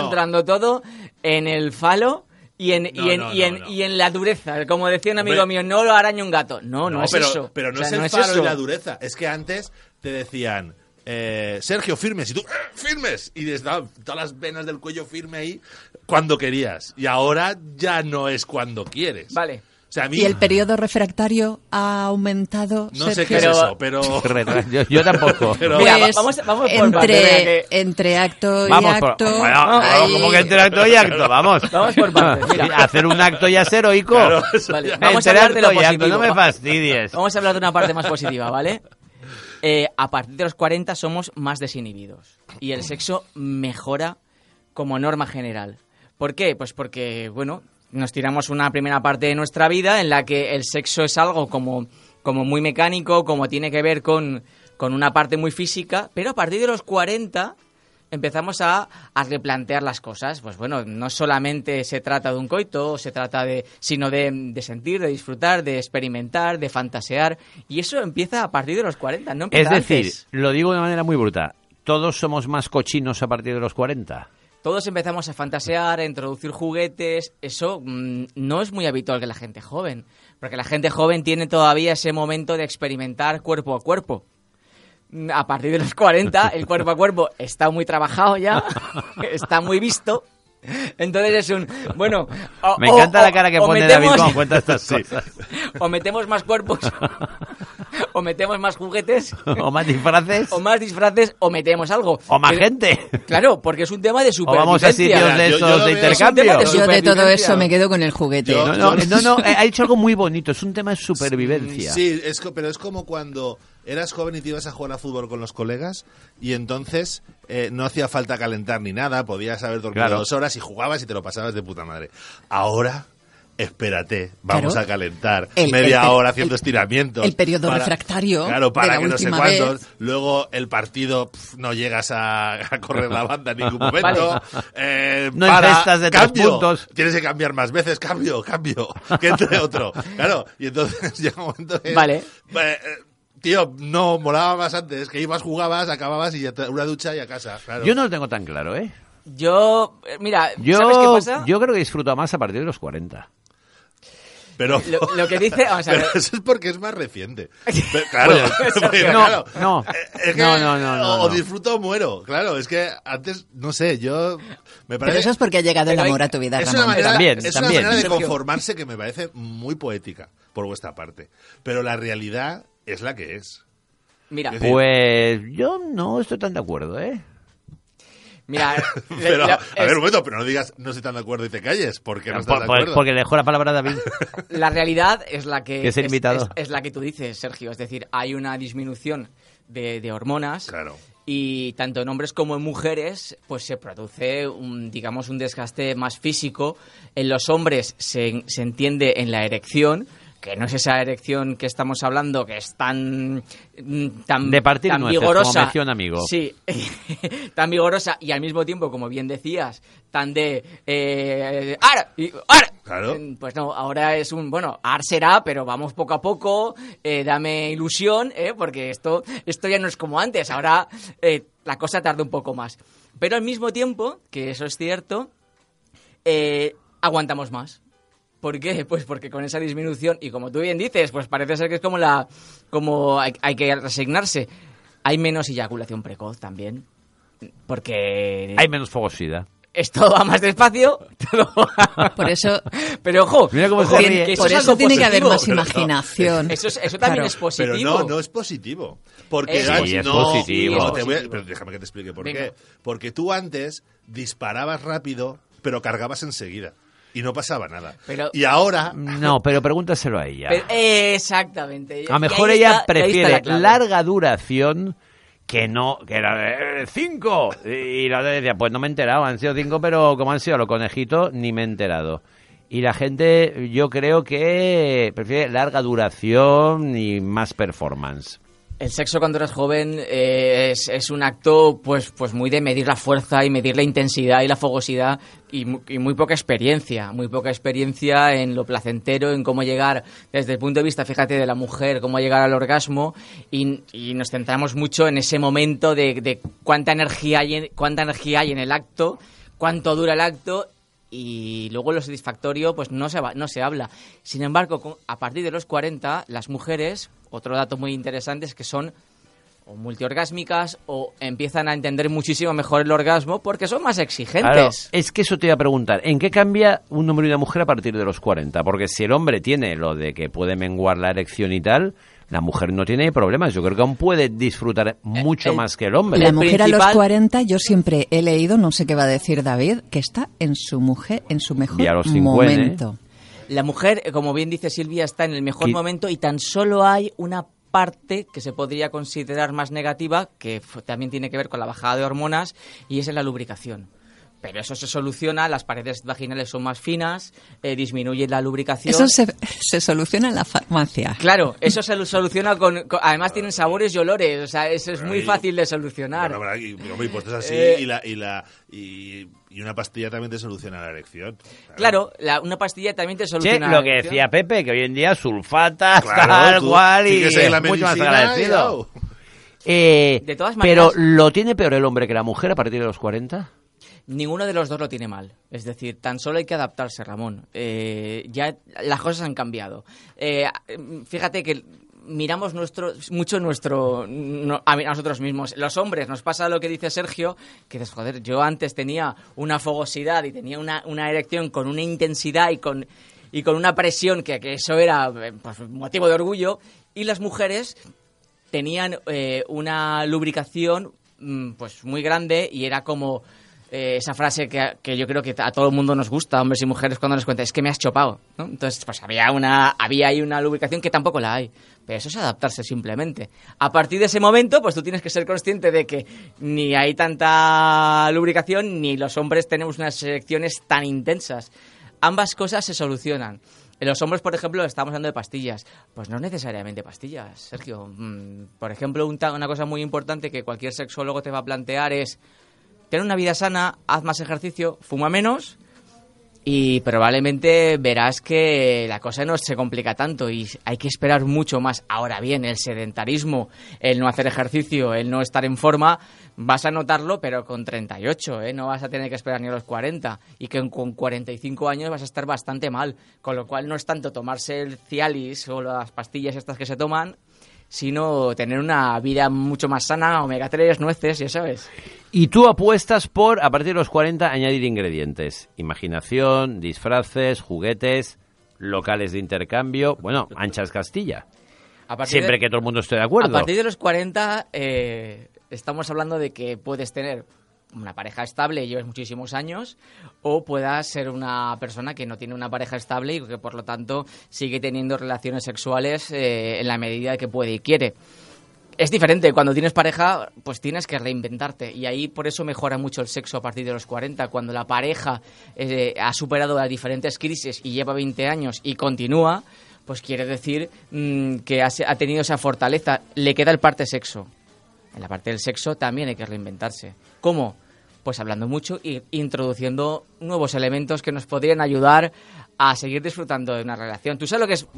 Speaker 4: en el falo... Y en la dureza, como decía un amigo mío, no lo araña un gato. No es eso.
Speaker 2: Pero no, o sea, es el falo y la dureza. Es que antes te decían... Sergio, firmes, y tú firmes, y desde todas las venas del cuello firme ahí cuando querías, y ahora ya no es cuando quieres.
Speaker 4: Vale.
Speaker 2: O sea, a mí,
Speaker 3: ¿y el periodo refractario ha aumentado?
Speaker 2: No sé qué es eso, pero...
Speaker 1: yo tampoco.
Speaker 2: Pero...
Speaker 4: Mira, vamos por partes.
Speaker 3: Entre acto y acto...
Speaker 1: ¿Cómo que entre acto y acto? Vamos
Speaker 4: por partes. Mira.
Speaker 1: Hacer un acto y hacer heroico. Claro,
Speaker 4: vale. Vamos a hablar de lo positivo.
Speaker 1: No me fastidies.
Speaker 4: Vamos a hablar de una parte más positiva, ¿vale? A partir de los 40 somos más desinhibidos y el sexo mejora como norma general. ¿Por qué? Pues porque, bueno, nos tiramos una primera parte de nuestra vida en la que el sexo es algo como muy mecánico, como tiene que ver con una parte muy física, pero a partir de los 40 empezamos a replantear las cosas. Pues bueno, no solamente se trata de un coito, sino de sentir, de disfrutar, de experimentar, de fantasear. Y eso empieza a partir de los 40, no empieza
Speaker 1: Es decir,
Speaker 4: antes.
Speaker 1: lo digo de manera muy bruta, ¿todos somos más cochinos a partir de los 40?
Speaker 4: todos empezamos a fantasear, a introducir juguetes. Eso no es muy habitual que la gente joven, porque la gente joven tiene todavía ese momento de experimentar cuerpo a cuerpo. A partir de los 40, el cuerpo a cuerpo está muy trabajado ya, está muy visto. Entonces es un... Bueno...
Speaker 1: Me encanta la cara que pone David cuando cuenta estas cosas.
Speaker 4: O metemos más cuerpos, o metemos más juguetes...
Speaker 1: O más disfraces.
Speaker 4: O más disfraces, o metemos algo.
Speaker 1: O más gente.
Speaker 4: Claro, porque es un tema de supervivencia.
Speaker 1: O vamos a sitios de esos de intercambio.
Speaker 3: Yo de todo eso me quedo con el juguete.
Speaker 1: No, ha dicho algo muy bonito. Es un tema de supervivencia.
Speaker 2: Sí, pero es como cuando eras joven y te ibas a jugar a fútbol con los colegas y entonces no hacía falta calentar ni nada, podías haber dormido 2 horas y jugabas y te lo pasabas de puta madre. Ahora, espérate, vamos a calentar media hora haciendo estiramientos.
Speaker 3: El periodo refractario.
Speaker 2: Claro, para que no sé cuántos.
Speaker 3: Vez.
Speaker 2: Luego el partido no llegas a correr la banda en ningún momento.
Speaker 1: No investas de 3 puntos.
Speaker 2: Tienes que cambiar más veces, cambio, que entre otro. Claro, y entonces llega un momento que...
Speaker 4: Vale.
Speaker 2: Tío, no, molaba más antes, que ibas, jugabas, acababas y ya una ducha y a casa. Claro.
Speaker 1: Yo no lo tengo tan claro, ¿eh?
Speaker 4: Mira, ¿sabes qué pasa?
Speaker 1: Yo creo que disfruto más a partir de los 40.
Speaker 2: Pero
Speaker 4: lo que dice, vamos a ver.
Speaker 2: Pero eso es porque es más reciente. Pero, claro, no. O disfruto o muero. Claro, es que antes, no sé, yo me parece...
Speaker 3: Pero eso es porque ha llegado el amor a tu vida,
Speaker 2: Ramón. Una manera de conformarse que me parece muy poética por vuestra parte. Pero la realidad es la que es.
Speaker 4: Mira,
Speaker 1: pues yo no estoy tan de acuerdo, ¿eh?
Speaker 4: Mira,
Speaker 2: pero, a ver, un momento, pero no digas no estoy tan de acuerdo y te calles, porque no estás de acuerdo.
Speaker 1: Porque le dejo la palabra a David.
Speaker 4: La realidad es la que
Speaker 1: es el invitado.
Speaker 4: Es la que tú dices, Sergio. Es decir, hay una disminución de hormonas.
Speaker 2: Claro.
Speaker 4: Y tanto en hombres como en mujeres, pues se produce un desgaste más físico. En los hombres se entiende en la erección, que no es esa erección que estamos hablando, que es tan
Speaker 1: de partir
Speaker 4: tan
Speaker 1: nueces,
Speaker 4: vigorosa,
Speaker 1: como mención amigo.
Speaker 4: Sí, tan vigorosa y al mismo tiempo, como bien decías, tan de ¡ar!
Speaker 2: Claro.
Speaker 4: Pues no, ahora es ar será, pero vamos poco a poco, dame ilusión, porque esto ya no es como antes, ahora la cosa tarda un poco más. Pero al mismo tiempo, que eso es cierto, aguantamos más. ¿Por qué? Pues porque con esa disminución, y como tú bien dices, pues parece ser que es como hay que resignarse. Hay menos eyaculación precoz también, porque...
Speaker 1: Hay menos fogosidad.
Speaker 4: Esto va más despacio.
Speaker 3: Por eso...
Speaker 4: Pero ojo,
Speaker 1: mira cómo se ríe.
Speaker 3: Que por eso tiene que haber más imaginación.
Speaker 4: Eso también es positivo.
Speaker 2: Pero no es positivo. Porque
Speaker 1: es positivo.
Speaker 2: Pero déjame que te explique por qué. Porque tú antes disparabas rápido, pero cargabas enseguida. Y no pasaba nada. Y ahora...
Speaker 1: No, pero pregúntaselo a ella.
Speaker 4: Exactamente.
Speaker 1: A lo mejor ella prefiere larga duración que era 5. Y la otra decía, pues no me he enterado, han sido 5, pero como han sido los conejitos, ni me he enterado. Y la gente, yo creo que prefiere larga duración y más performance.
Speaker 4: El sexo cuando eres joven es un acto pues muy de medir la fuerza y medir la intensidad y la fogosidad y muy poca experiencia en lo placentero, en cómo llegar desde el punto de vista, fíjate, de la mujer, cómo llegar al orgasmo y nos centramos mucho en ese momento de cuánta energía hay en el acto, cuánto dura el acto. Y luego lo satisfactorio pues no se habla. Sin embargo, a partir de los 40, las mujeres, otro dato muy interesante es que son o multiorgásmicas o empiezan a entender muchísimo mejor el orgasmo porque son más exigentes.
Speaker 1: Claro, es que eso te iba a preguntar. ¿En qué cambia un hombre y una mujer a partir de los 40? Porque si el hombre tiene lo de que puede menguar la erección y tal, la mujer no tiene problemas. Yo creo que aún puede disfrutar mucho más que el hombre.
Speaker 3: La mujer a los 40, yo siempre he leído, no sé qué va a decir David, que está en su mejor momento.
Speaker 4: La mujer, como bien dice Silvia, está en el mejor momento y tan solo hay una parte que se podría considerar más negativa, que también tiene que ver con la bajada de hormonas, y es en la lubricación. Pero eso se soluciona, las paredes vaginales son más finas, disminuye la lubricación.
Speaker 3: Eso se soluciona en la farmacia.
Speaker 4: Claro, eso se soluciona con además tienen sabores y olores, o sea, eso es muy fácil de solucionar.
Speaker 2: Bueno, y puestos así, y una pastilla también te soluciona la erección.
Speaker 4: Claro, una pastilla también te soluciona
Speaker 1: lo que decía Pepe, que hoy en día sulfatas, tal cual, y es mucho más agradecido.
Speaker 4: De todas maneras,
Speaker 1: pero ¿lo tiene peor el hombre que la mujer a partir de los 40?
Speaker 4: ninguno de los dos lo tiene mal. Es decir, tan solo hay que adaptarse, Ramón. Ya las cosas han cambiado. Fíjate que miramos a nosotros mismos. Los hombres nos pasa lo que dice Sergio, que dices, joder, yo antes tenía una fogosidad y tenía una erección con una intensidad y con una presión que eso era pues, motivo de orgullo, y las mujeres tenían una lubricación pues muy grande y era como esa frase que yo creo que a todo el mundo nos gusta, hombres y mujeres, cuando nos cuentan, es que me has chopado, ¿no? Entonces, pues había ahí una lubricación que tampoco la hay. Pero eso es adaptarse simplemente. A partir de ese momento, pues tú tienes que ser consciente de que ni hay tanta lubricación, ni los hombres tenemos unas erecciones tan intensas. Ambas cosas se solucionan. En los hombres, por ejemplo, estamos hablando de pastillas. Pues no necesariamente pastillas, Sergio. Por ejemplo, una cosa muy importante que cualquier sexólogo te va a plantear es: ten una vida sana, haz más ejercicio, fuma menos y probablemente verás que la cosa no se complica tanto y hay que esperar mucho más. Ahora bien, el sedentarismo, el no hacer ejercicio, el no estar en forma, vas a notarlo, pero con 38, no vas a tener que esperar ni a los 40 y que con 45 años vas a estar bastante mal, con lo cual no es tanto tomarse el Cialis o las pastillas estas que se toman, sino tener una vida mucho más sana, omega 3, nueces, ya sabes.
Speaker 1: Y tú apuestas por, a partir de los 40, añadir ingredientes. Imaginación, disfraces, juguetes, locales de intercambio. Bueno, Anchas Castilla. Siempre que todo el mundo esté de acuerdo.
Speaker 4: A partir de los 40 estamos hablando de que puedes tener una pareja estable y lleves muchísimos años, o puedas ser una persona que no tiene una pareja estable y que por lo tanto sigue teniendo relaciones sexuales en la medida que puede y quiere. Es diferente, cuando tienes pareja pues tienes que reinventarte y ahí por eso mejora mucho el sexo a partir de los 40, cuando la pareja ha superado las diferentes crisis y lleva 20 años y continúa, pues quiere decir que ha tenido esa fortaleza. Le queda el parte sexo. En la parte del sexo también hay que reinventarse. ¿Cómo? Pues hablando mucho e introduciendo nuevos elementos que nos podrían ayudar a seguir disfrutando de una relación. ¿Tú sabes lo que es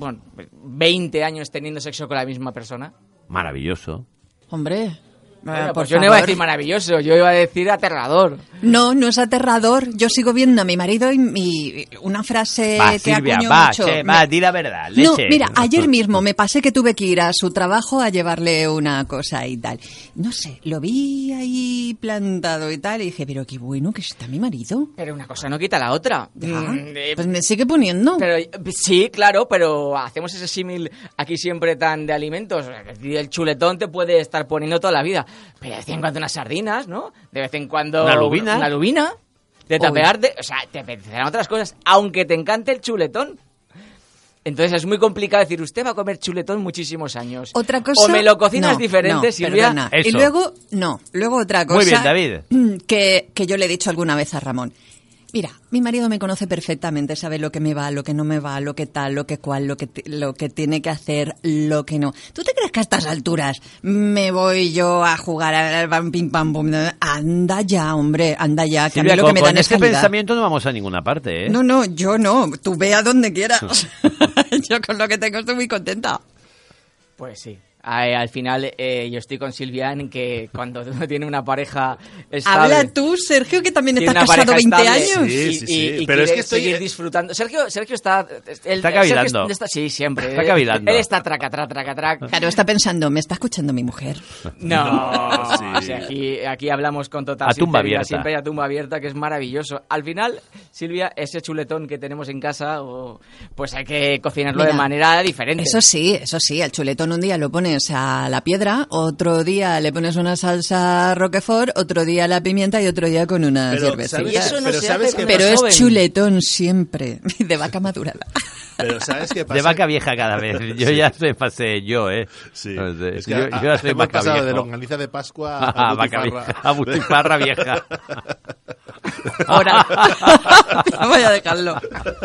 Speaker 4: 20 años teniendo sexo con la misma persona?
Speaker 1: Maravilloso.
Speaker 3: Hombre,
Speaker 4: bueno, pues yo no iba a decir maravilloso, yo iba a decir aterrador.
Speaker 3: No es aterrador. Yo sigo viendo a mi marido y una frase que
Speaker 1: Silvia,
Speaker 3: acuñó mucho.
Speaker 1: Di la verdad, leche.
Speaker 3: No, mira, ayer mismo me pasé que tuve que ir a su trabajo a llevarle una cosa y tal. No sé, lo vi ahí plantado y tal y dije, pero qué bueno que está mi marido.
Speaker 4: Pero una cosa no quita la otra.
Speaker 3: Pues me sigue poniendo.
Speaker 4: Pero, sí, claro, pero hacemos ese símil aquí siempre tan de alimentos. El chuletón te puede estar poniendo toda la vida. Pero de vez en cuando unas sardinas, ¿no? De vez en cuando
Speaker 1: una lubina.
Speaker 4: De tapearte, o sea, te apetecerán otras cosas, aunque te encante el chuletón. Entonces es muy complicado decir, usted va a comer chuletón muchísimos años.
Speaker 3: Otra cosa...
Speaker 4: O me lo cocinas diferente, Silvia.
Speaker 3: Y luego otra cosa...
Speaker 1: Muy bien, David.
Speaker 3: Que yo le he dicho alguna vez a Ramón. Mira, mi marido me conoce perfectamente, sabe lo que me va, lo que no me va, lo que tal, lo que cual, lo que tiene que hacer, lo que no. ¿Tú te crees que a estas alturas me voy yo a jugar al pim pam pum? Anda ya, hombre, anda ya. Que
Speaker 1: Silvia,
Speaker 3: a mí lo que me dan es
Speaker 1: este
Speaker 3: calidad.
Speaker 1: pensamiento no vamos a ninguna parte, ¿eh?
Speaker 3: No, yo no. Tú ve a donde quieras. Yo con lo que tengo estoy muy contenta.
Speaker 4: Pues sí. Al final yo estoy con Silvia en que cuando uno tiene una pareja estable...
Speaker 3: Habla tú, Sergio, que también estás casado 20 años.
Speaker 4: Sí. Pero es que estoy seguir disfrutando. Sergio está...
Speaker 1: Está cavilando.
Speaker 4: Sí, siempre.
Speaker 1: Está cavilando.
Speaker 4: Él está traca.
Speaker 3: Claro, está pensando, ¿me está escuchando mi mujer?
Speaker 4: No, o sea, aquí hablamos con total sinceridad, siempre hay a tumba abierta, que es maravilloso. Al final, Silvia, ese chuletón que tenemos en casa, pues hay que cocinarlo de manera diferente.
Speaker 3: Eso sí, el chuletón un día lo pones a la piedra, otro día le pones una salsa roquefort, otro día la pimienta y otro día con una cervecita. Pero es chuletón siempre, de vaca madurada.
Speaker 2: Pero ¿sabes qué pasa?
Speaker 1: De vaca vieja cada vez. Yo ya se pasé yo, ¿eh?
Speaker 2: Sí.
Speaker 1: Es que yo ya soy vaca
Speaker 2: pasado
Speaker 1: vieja.
Speaker 2: de longaniza de Pascua a butifarra.
Speaker 1: A butifarra vieja.
Speaker 3: Ahora, voy a dejarlo.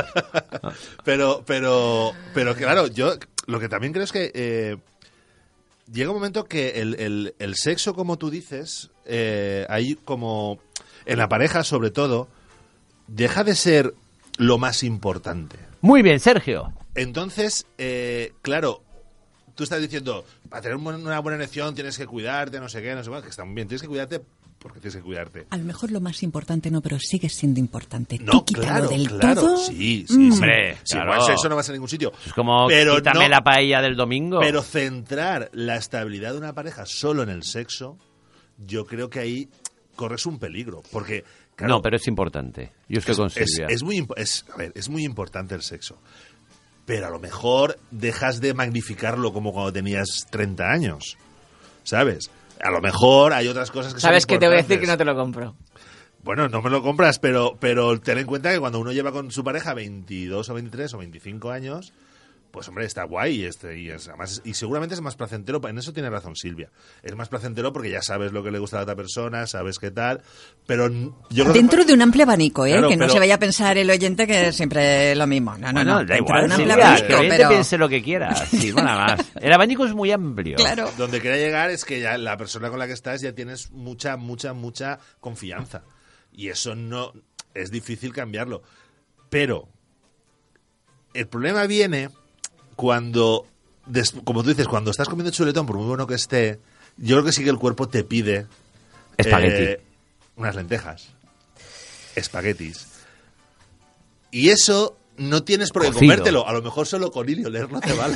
Speaker 2: Pero claro, yo lo que también creo es que llega un momento que el sexo, como tú dices, ahí como en la pareja sobre todo, deja de ser lo más importante.
Speaker 1: Muy bien, Sergio.
Speaker 2: Entonces, claro, tú estás diciendo, para tener una buena erección tienes que cuidarte, no sé qué, que está muy bien, tienes que cuidarte porque tienes que cuidarte.
Speaker 3: A lo mejor lo más importante no, pero sigue siendo importante.
Speaker 2: No,
Speaker 3: Tú quítalo del todo.
Speaker 2: Sí.
Speaker 1: Hombre,
Speaker 2: sí,
Speaker 1: claro.
Speaker 2: igual eso no vas a ningún sitio.
Speaker 1: Es como
Speaker 2: pero
Speaker 1: quítame la paella del domingo.
Speaker 2: Pero centrar la estabilidad de una pareja solo en el sexo, yo creo que ahí corres un peligro, porque... Claro,
Speaker 1: no, pero es importante. Yo estoy con Silvia.
Speaker 2: Es muy importante el sexo. Pero a lo mejor dejas de magnificarlo como cuando tenías 30 años. ¿Sabes? A lo mejor hay otras cosas que
Speaker 4: ¿Sabes
Speaker 2: son
Speaker 4: que te voy a
Speaker 2: importantes.
Speaker 4: decir que no te lo compro?
Speaker 2: Bueno, no me lo compras, pero ten en cuenta que cuando uno lleva con su pareja 22 o 23 o 25 años, pues hombre, está guay y seguramente es más placentero. En eso tiene razón Silvia. Es más placentero porque ya sabes lo que le gusta a la otra persona, sabes qué tal, pero yo creo
Speaker 3: dentro de un amplio abanico,
Speaker 2: Claro,
Speaker 3: que no
Speaker 2: pero...
Speaker 3: se vaya a pensar el oyente que es siempre lo mismo. No.
Speaker 1: Da igual,
Speaker 3: de un amplio
Speaker 1: Silvia,
Speaker 3: abanico,
Speaker 1: que el oyente
Speaker 3: pero...
Speaker 1: piense lo que quiera. Sí, nada más. El abanico es muy amplio.
Speaker 3: Claro.
Speaker 2: Donde quería llegar es que ya la persona con la que estás ya tienes mucha confianza. Y eso no es difícil cambiarlo. Pero el problema viene cuando, como tú dices, cuando estás comiendo chuletón, por muy bueno que esté, yo creo que sí que el cuerpo te pide
Speaker 1: espagueti,
Speaker 2: unas lentejas, espaguetis. Y eso no tienes por qué comértelo. A lo mejor solo con ir y oler no te vale.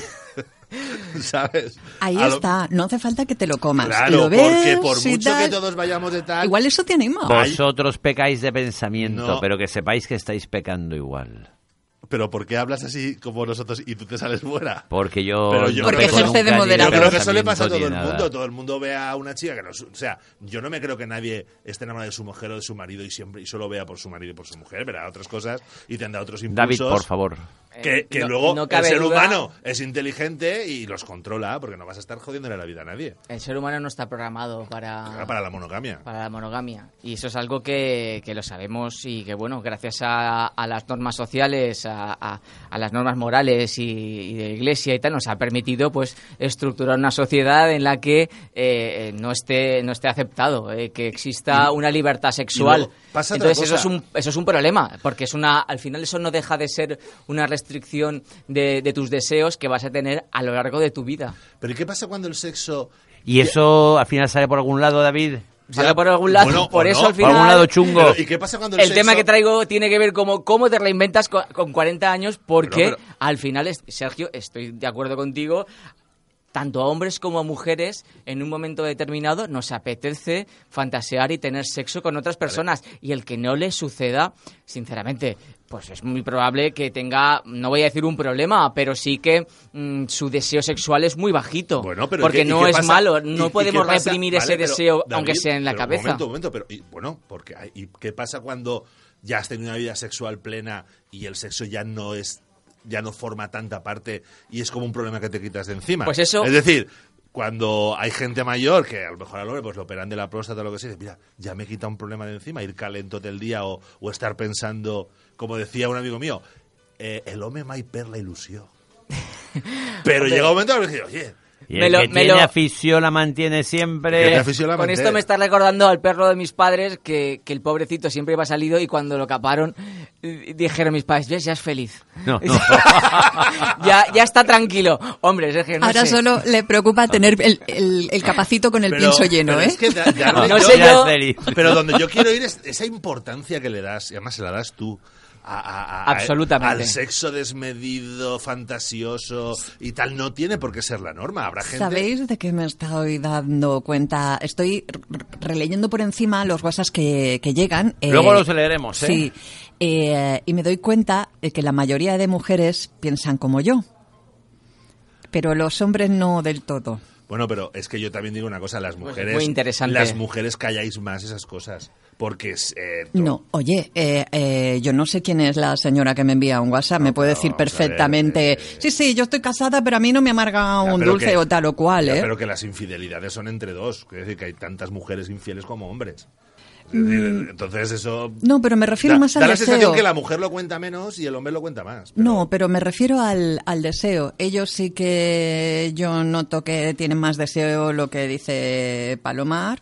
Speaker 2: ¿Sabes?
Speaker 3: Ahí está, no hace falta que te lo comas.
Speaker 2: Claro,
Speaker 3: lo ves,
Speaker 2: porque por mucho
Speaker 3: tal,
Speaker 2: que todos vayamos de tal...
Speaker 3: Igual eso te anima.
Speaker 1: Vosotros pecáis de pensamiento,
Speaker 2: No.
Speaker 1: pero que sepáis que estáis pecando igual.
Speaker 2: Pero ¿por qué hablas así como nosotros y tú te sales fuera?
Speaker 1: Porque yo...
Speaker 2: Pero yo
Speaker 3: Porque
Speaker 2: creo que
Speaker 3: ejerce de
Speaker 2: Yo
Speaker 3: moderador.
Speaker 2: creo que eso le pasa a
Speaker 1: Pensamiento
Speaker 2: todo el
Speaker 1: ni
Speaker 2: mundo.
Speaker 1: nada.
Speaker 2: Todo el mundo ve a una chica que no... O sea, yo no me creo que nadie esté enamorado de su mujer o de su marido y solo vea por su marido y por su mujer. Verá otras cosas y tendrá otros impulsos.
Speaker 1: David, por favor.
Speaker 2: Que
Speaker 4: No-
Speaker 2: luego
Speaker 4: no
Speaker 2: el
Speaker 4: cabe
Speaker 2: ser
Speaker 4: duda.
Speaker 2: humano es inteligente y los controla, porque no vas a estar jodiéndole la vida a nadie.
Speaker 4: El ser humano no está programado
Speaker 2: Para la monogamia.
Speaker 4: para la monogamia. Y eso es algo que lo sabemos y que, bueno, gracias a las normas sociales, a las normas morales y de iglesia y tal, nos ha permitido pues estructurar una sociedad en la que no esté aceptado, que exista una libertad sexual.
Speaker 2: luego pasa otra
Speaker 4: Entonces
Speaker 2: cosa.
Speaker 4: eso es un problema, porque al final eso no deja de ser una restricción de tus deseos que vas a tener a lo largo de tu vida.
Speaker 2: Pero ¿y qué pasa cuando el sexo...
Speaker 1: ¿Y eso al final sale por algún lado, David?
Speaker 4: Sale por algún lado,
Speaker 2: Bueno,
Speaker 4: por
Speaker 2: o
Speaker 4: eso
Speaker 2: no,
Speaker 4: al final...
Speaker 1: por algún lado chungo.
Speaker 2: Pero, ¿y qué pasa cuando el
Speaker 4: El
Speaker 2: sexo...
Speaker 4: tema que traigo tiene que ver cómo te reinventas con 40 años, porque
Speaker 2: Pero-
Speaker 4: al final, Sergio, estoy de acuerdo contigo, tanto a hombres como a mujeres, en un momento determinado nos apetece fantasear y tener sexo con otras personas. Y el que no le suceda, sinceramente, pues es muy probable que tenga, no voy a decir un problema, pero sí que su deseo sexual es muy bajito.
Speaker 2: Bueno, pero
Speaker 4: porque
Speaker 2: ¿y qué
Speaker 4: no es
Speaker 2: pasa?
Speaker 4: malo,
Speaker 2: ¿Y
Speaker 4: no
Speaker 2: qué
Speaker 4: podemos
Speaker 2: pasa?
Speaker 4: reprimir
Speaker 2: Vale,
Speaker 4: ese
Speaker 2: pero,
Speaker 4: deseo,
Speaker 2: David,
Speaker 4: aunque sea en la
Speaker 2: pero
Speaker 4: cabeza.
Speaker 2: Un momento, pero porque ¿y qué pasa cuando ya has tenido una vida sexual plena y el sexo ya no forma tanta parte y es como un problema que te quitas de encima?
Speaker 4: Pues eso...
Speaker 2: Es decir, cuando hay gente mayor que a lo mejor al hombre pues lo operan de la próstata o lo que sea, mira, ya me quita un problema de encima, ir calento todo el día o estar pensando, como decía un amigo mío, el home mai per la ilusión. Pero llega un momento en el que digo, oye...
Speaker 1: Y el que tiene afición la mantiene siempre.
Speaker 4: Con esto me está recordando al perro de mis padres que el pobrecito siempre iba salido y cuando lo caparon dijeron mis padres, ya es feliz.
Speaker 1: No.
Speaker 4: ya está tranquilo. Hombre, Sergio, no
Speaker 3: Ahora
Speaker 4: sé.
Speaker 3: solo le preocupa tener el capacito con el pienso lleno,
Speaker 2: pero
Speaker 3: ¿eh?
Speaker 2: Es que
Speaker 4: No sé yo.
Speaker 2: Pero donde yo quiero ir es esa importancia que le das, y además se la das tú.
Speaker 4: Absolutamente.
Speaker 2: Al sexo desmedido, fantasioso y tal, no tiene por qué ser la norma. Habrá gente...
Speaker 3: ¿Sabéis de qué me estoy dando cuenta? Estoy releyendo por encima los WhatsApps que llegan.
Speaker 1: Luego los leeremos, ¿eh?
Speaker 3: Sí. Y me doy cuenta de que la mayoría de mujeres piensan como yo. Pero los hombres no del todo.
Speaker 2: Bueno, pero es que yo también digo una cosa, las mujeres...
Speaker 4: muy interesante.
Speaker 2: Las mujeres calláis más esas cosas. Porque...
Speaker 3: No, oye, yo no sé quién es la señora que me envía un WhatsApp. Me puede decir perfectamente, sí, yo estoy casada, pero a mí no me amarga un dulce o tal o cual, ¿eh?
Speaker 2: Pero que las infidelidades son entre dos. Es decir, que hay tantas mujeres infieles como hombres. Es decir, entonces eso...
Speaker 3: No, pero me refiero más al
Speaker 2: da la
Speaker 3: deseo.
Speaker 2: sensación que la mujer lo cuenta menos y el hombre lo cuenta más. Pero...
Speaker 3: No, pero me refiero al deseo. Ellos sí que yo noto que tienen más deseo, lo que dice Palomar,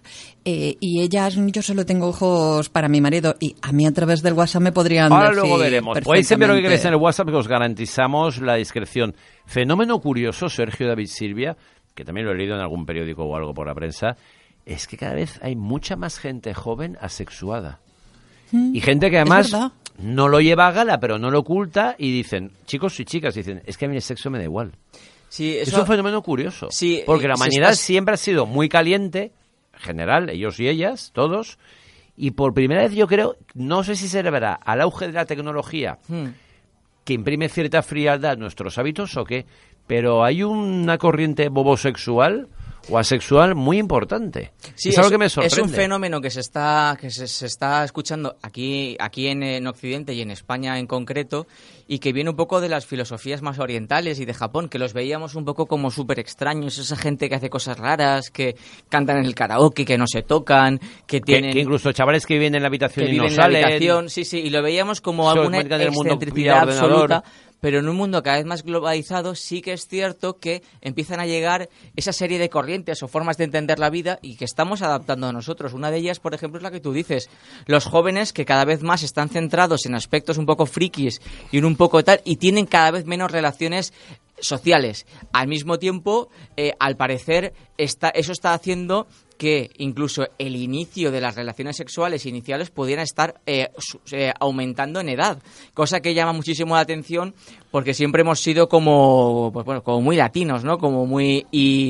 Speaker 3: y ellas, yo solo tengo ojos para mi marido, y a mí a través del WhatsApp me podrían
Speaker 1: Ahora
Speaker 3: decir
Speaker 1: luego veremos. Podéis enviar lo que queréis en el WhatsApp, que os garantizamos la discreción. Fenómeno curioso, Sergio, David, Silvia, que también lo he leído en algún periódico o algo por la prensa, es que cada vez hay mucha más gente joven asexuada. Y gente que además no lo lleva a gala, pero no lo oculta, y dicen, chicos y chicas, dicen, es que a mí el sexo me da igual.
Speaker 4: Sí,
Speaker 1: es un fenómeno curioso.
Speaker 4: Sí,
Speaker 1: porque la humanidad siempre ha sido muy caliente, en general, ellos y ellas, todos, y por primera vez yo creo, no sé si se deberá al auge de la tecnología, que imprime cierta frialdad a nuestros hábitos o qué, pero hay una corriente bobosexual o asexual muy importante. Sí, es algo que me sorprende.
Speaker 4: Es un fenómeno que se está escuchando aquí en Occidente y en España en concreto, y que viene un poco de las filosofías más orientales y de Japón, que los veíamos un poco como súper extraños, esa gente que hace cosas raras, que cantan en el karaoke, que no se tocan, que tienen...
Speaker 1: Que incluso chavales que viven en la habitación
Speaker 4: y
Speaker 1: no
Speaker 4: salen.
Speaker 1: En
Speaker 4: la habitación, sí, y lo veíamos como alguna excentricidad absoluta. Pero en un mundo cada vez más globalizado sí que es cierto que empiezan a llegar esa serie de corrientes o formas de entender la vida y que estamos adaptando a nosotros. Una de ellas, por ejemplo, es la que tú dices. Los jóvenes que cada vez más están centrados en aspectos un poco frikis y un poco tal, y tienen cada vez menos relaciones sociales. Al mismo tiempo, al parecer, eso está haciendo que incluso el inicio de las relaciones sexuales iniciales pudieran estar aumentando en edad, cosa que llama muchísimo la atención porque siempre hemos sido como muy latinos, ¿no? Como muy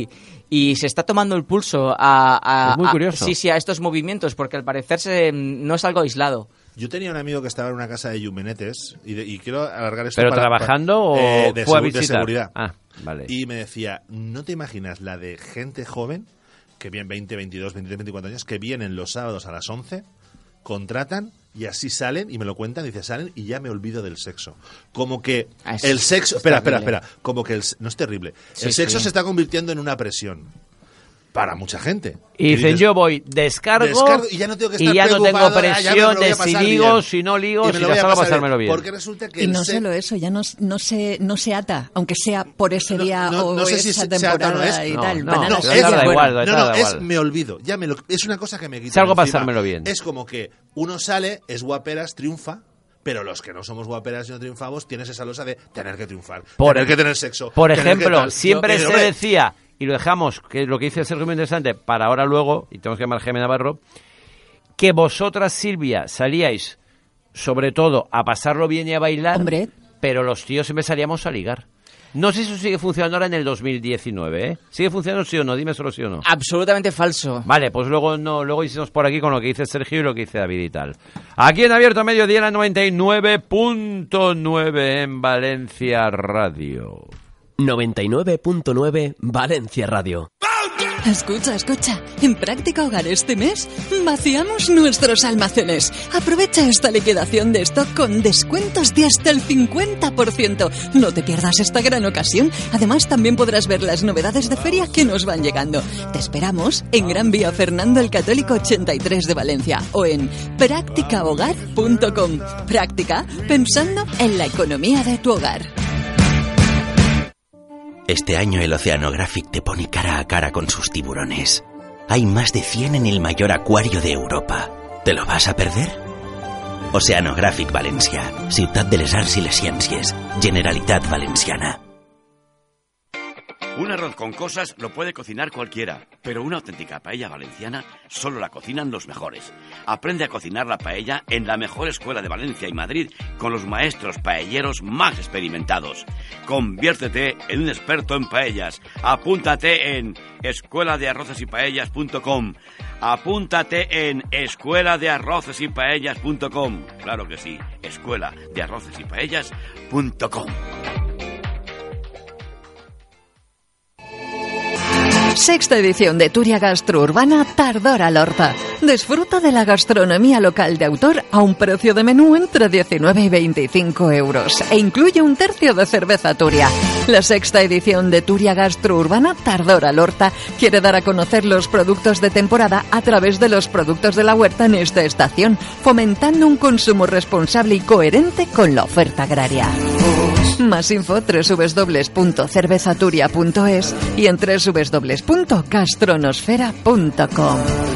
Speaker 4: y se está tomando el pulso
Speaker 1: es muy curioso.
Speaker 4: a estos movimientos, porque al parecer no es algo aislado.
Speaker 2: Yo tenía un amigo que estaba en una casa de Yumenetes y quiero alargar esto.
Speaker 1: ¿Pero trabajando o fue a visitar?
Speaker 2: De seguridad.
Speaker 1: Ah, vale.
Speaker 2: Y me decía, ¿no te imaginas la de gente joven que vienen 20, 22, 23, 24 años, que vienen los sábados a las 11, contratan y así salen, y me lo cuentan, dice, salen y ya me olvido del sexo. Como que el sexo... Espera. Como que no es terrible. El sexo se está convirtiendo en una presión para mucha gente.
Speaker 1: Y dicen, yo voy, descargo
Speaker 2: y ya no tengo que estar
Speaker 1: tengo presión de si ligo, si no ligo, si ya salgo a pasármelo bien.
Speaker 2: Porque resulta que
Speaker 3: y no solo eso, ya no se ata, aunque sea por ese día o
Speaker 2: no sé
Speaker 3: esa
Speaker 2: si
Speaker 3: temporada y tal.
Speaker 2: Es me olvido. Es una cosa que me quita.
Speaker 1: Salgo a pasármelo bien.
Speaker 2: Es como que uno sale, es guaperas, triunfa, pero los que no somos guaperas y no triunfamos, tienes esa losa de tener que triunfar, tener que tener sexo.
Speaker 1: Por ejemplo, siempre se decía, y lo dejamos, que lo que dice Sergio muy interesante, para ahora luego, y tenemos que llamar a Jaime Navarro, que vosotras, Silvia, salíais sobre todo a pasarlo bien y a bailar,
Speaker 3: hombre,
Speaker 1: pero los tíos siempre salíamos a ligar. No sé si eso sigue funcionando ahora en el 2019, ¿eh? ¿Sigue funcionando sí o no? Dime solo sí o no.
Speaker 4: Absolutamente falso.
Speaker 1: Vale, pues luego hicimos por aquí con lo que dice Sergio y lo que dice David y tal. Aquí en Abierto a Mediodía, la 99.9 en Valencia Radio.
Speaker 6: 99.9 Valencia Radio.
Speaker 11: Escucha, en Práctica Hogar este mes vaciamos nuestros almacenes. Aprovecha esta liquidación de stock con descuentos de hasta el 50%. No te pierdas esta gran ocasión. Además, también podrás ver las novedades de feria que nos van llegando. Te esperamos en Gran Vía Fernando el Católico 83 de Valencia o en practicahogar.com. Práctica, pensando en la economía de tu hogar.
Speaker 8: Este año el Oceanographic te pone cara a cara con sus tiburones. Hay más de 100 en el mayor acuario de Europa. ¿Te lo vas a perder? Oceanographic Valencia, Ciutat de les Arts i les Ciències, Generalitat Valenciana.
Speaker 12: Un arroz con cosas lo puede cocinar cualquiera, pero una auténtica paella valenciana solo la cocinan los mejores. Aprende a cocinar la paella en la mejor escuela de Valencia y Madrid con los maestros paelleros más experimentados. Conviértete en un experto en paellas. Apúntate en escueladearrocesypaellas.com. Apúntate en escueladearrocesypaellas.com. Claro que sí, escueladearrocesypaellas.com.
Speaker 11: Sexta edición de Turia Gastrourbana Tardor a l'Horta. Disfruta de la gastronomía local de autor a un precio de menú entre 19 y 25 euros e incluye un tercio de cerveza Turia. La sexta edición de Turia Gastrourbana Tardor a l'Horta quiere dar a conocer los productos de temporada a través de los productos de la huerta en esta estación, fomentando un consumo responsable y coherente con la oferta agraria. Más info www.cervezaturia.es y en www.gastronosfera.com.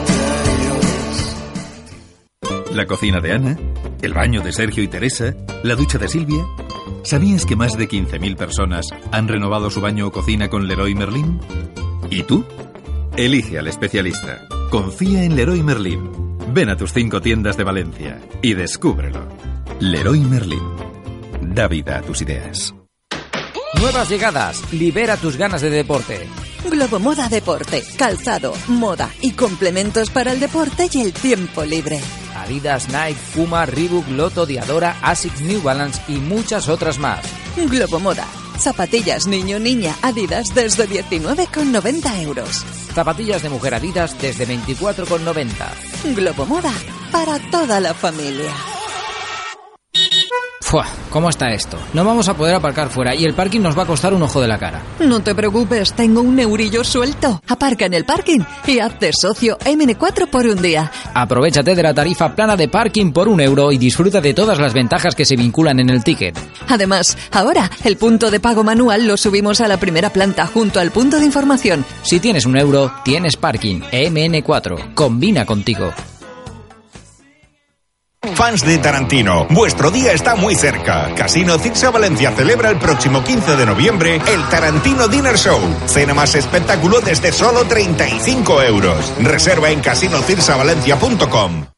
Speaker 13: La cocina de Ana, el baño de Sergio y Teresa, la ducha de Silvia. ¿Sabías que más de 15.000 personas han renovado su baño o cocina con Leroy Merlin? ¿Y tú? Elige al especialista. Confía en Leroy Merlin. Ven a tus 5 tiendas de Valencia y descúbrelo. Leroy Merlin. Da vida a tus ideas.
Speaker 7: Nuevas llegadas. Libera tus ganas de deporte.
Speaker 11: Globo Moda Deporte, calzado, moda y complementos para el deporte y el tiempo libre.
Speaker 7: Adidas, Nike, Puma, Reebok, Lotto, Diadora, Asics, New Balance y muchas otras más.
Speaker 11: Globo Moda. Zapatillas niño-niña Adidas desde 19,90 euros.
Speaker 7: Zapatillas de mujer Adidas desde 24,90.
Speaker 11: Globo Moda para toda la familia.
Speaker 7: Fua, ¿cómo está esto? No vamos a poder aparcar fuera y el parking nos va a costar un ojo de la cara.
Speaker 11: No te preocupes, tengo un eurillo suelto. Aparca en el parking y hazte socio MN4 por un día.
Speaker 7: Aprovechate de la tarifa plana de parking por €1 y disfruta de todas las ventajas que se vinculan en el ticket.
Speaker 11: Además, ahora el punto de pago manual lo subimos a la primera planta junto al punto de información.
Speaker 7: Si tienes €1, tienes parking. MN4. Combina contigo.
Speaker 14: Fans de Tarantino, vuestro día está muy cerca. Casino Cirsa Valencia celebra el próximo 15 de noviembre el Tarantino Dinner Show. Cena más espectáculo desde solo 35 euros. Reserva en casinocirsavalencia.com.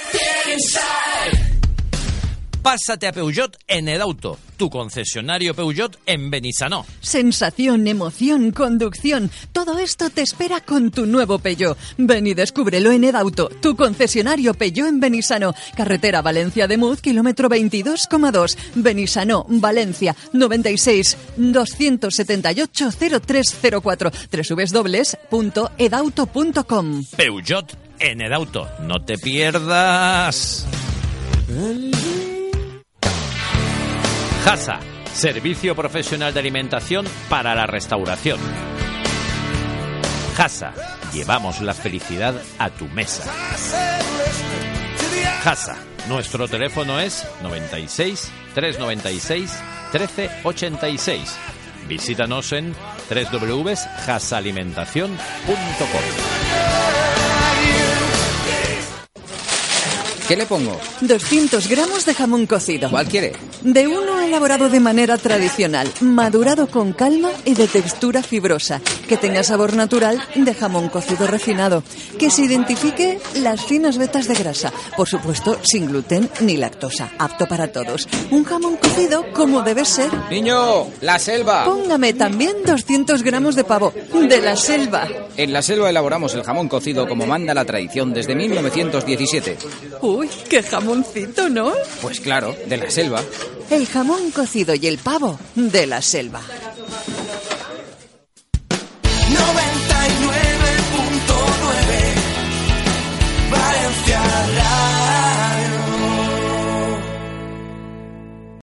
Speaker 15: Pásate a Peugeot en Edauto, tu concesionario Peugeot en Benissanó.
Speaker 11: Sensación, emoción, conducción, todo esto te espera con tu nuevo Peugeot. Ven y descúbrelo en Edauto, tu concesionario Peugeot en Benissanó. Carretera Valencia de Muz, kilómetro 22,2. Benissanó, Valencia, 96 278 0304. www.edauto.com.
Speaker 15: Peugeot en Edauto, no te pierdas. Hasa, servicio profesional de alimentación para la restauración. Hasa, llevamos la felicidad a tu mesa. Hasa, nuestro teléfono es 96 396 1386. Visítanos en www.hasaalimentacion.com.
Speaker 7: ¿Qué le pongo?
Speaker 11: 200 gramos de jamón cocido.
Speaker 7: ¿Cuál quiere?
Speaker 11: De uno elaborado de manera tradicional, madurado con calma y de textura fibrosa, que tenga sabor natural de jamón cocido refinado, que se identifique las finas vetas de grasa, por supuesto sin gluten ni lactosa, apto para todos. Un jamón cocido como debe ser.
Speaker 7: Niño, La Selva.
Speaker 11: Póngame también 200 gramos de pavo, de La Selva.
Speaker 7: En La Selva elaboramos el jamón cocido como manda la tradición desde 1917.
Speaker 11: Uy, qué jamoncito, ¿no?
Speaker 7: Pues claro, de La Selva.
Speaker 11: El jamón cocido y el pavo de La Selva.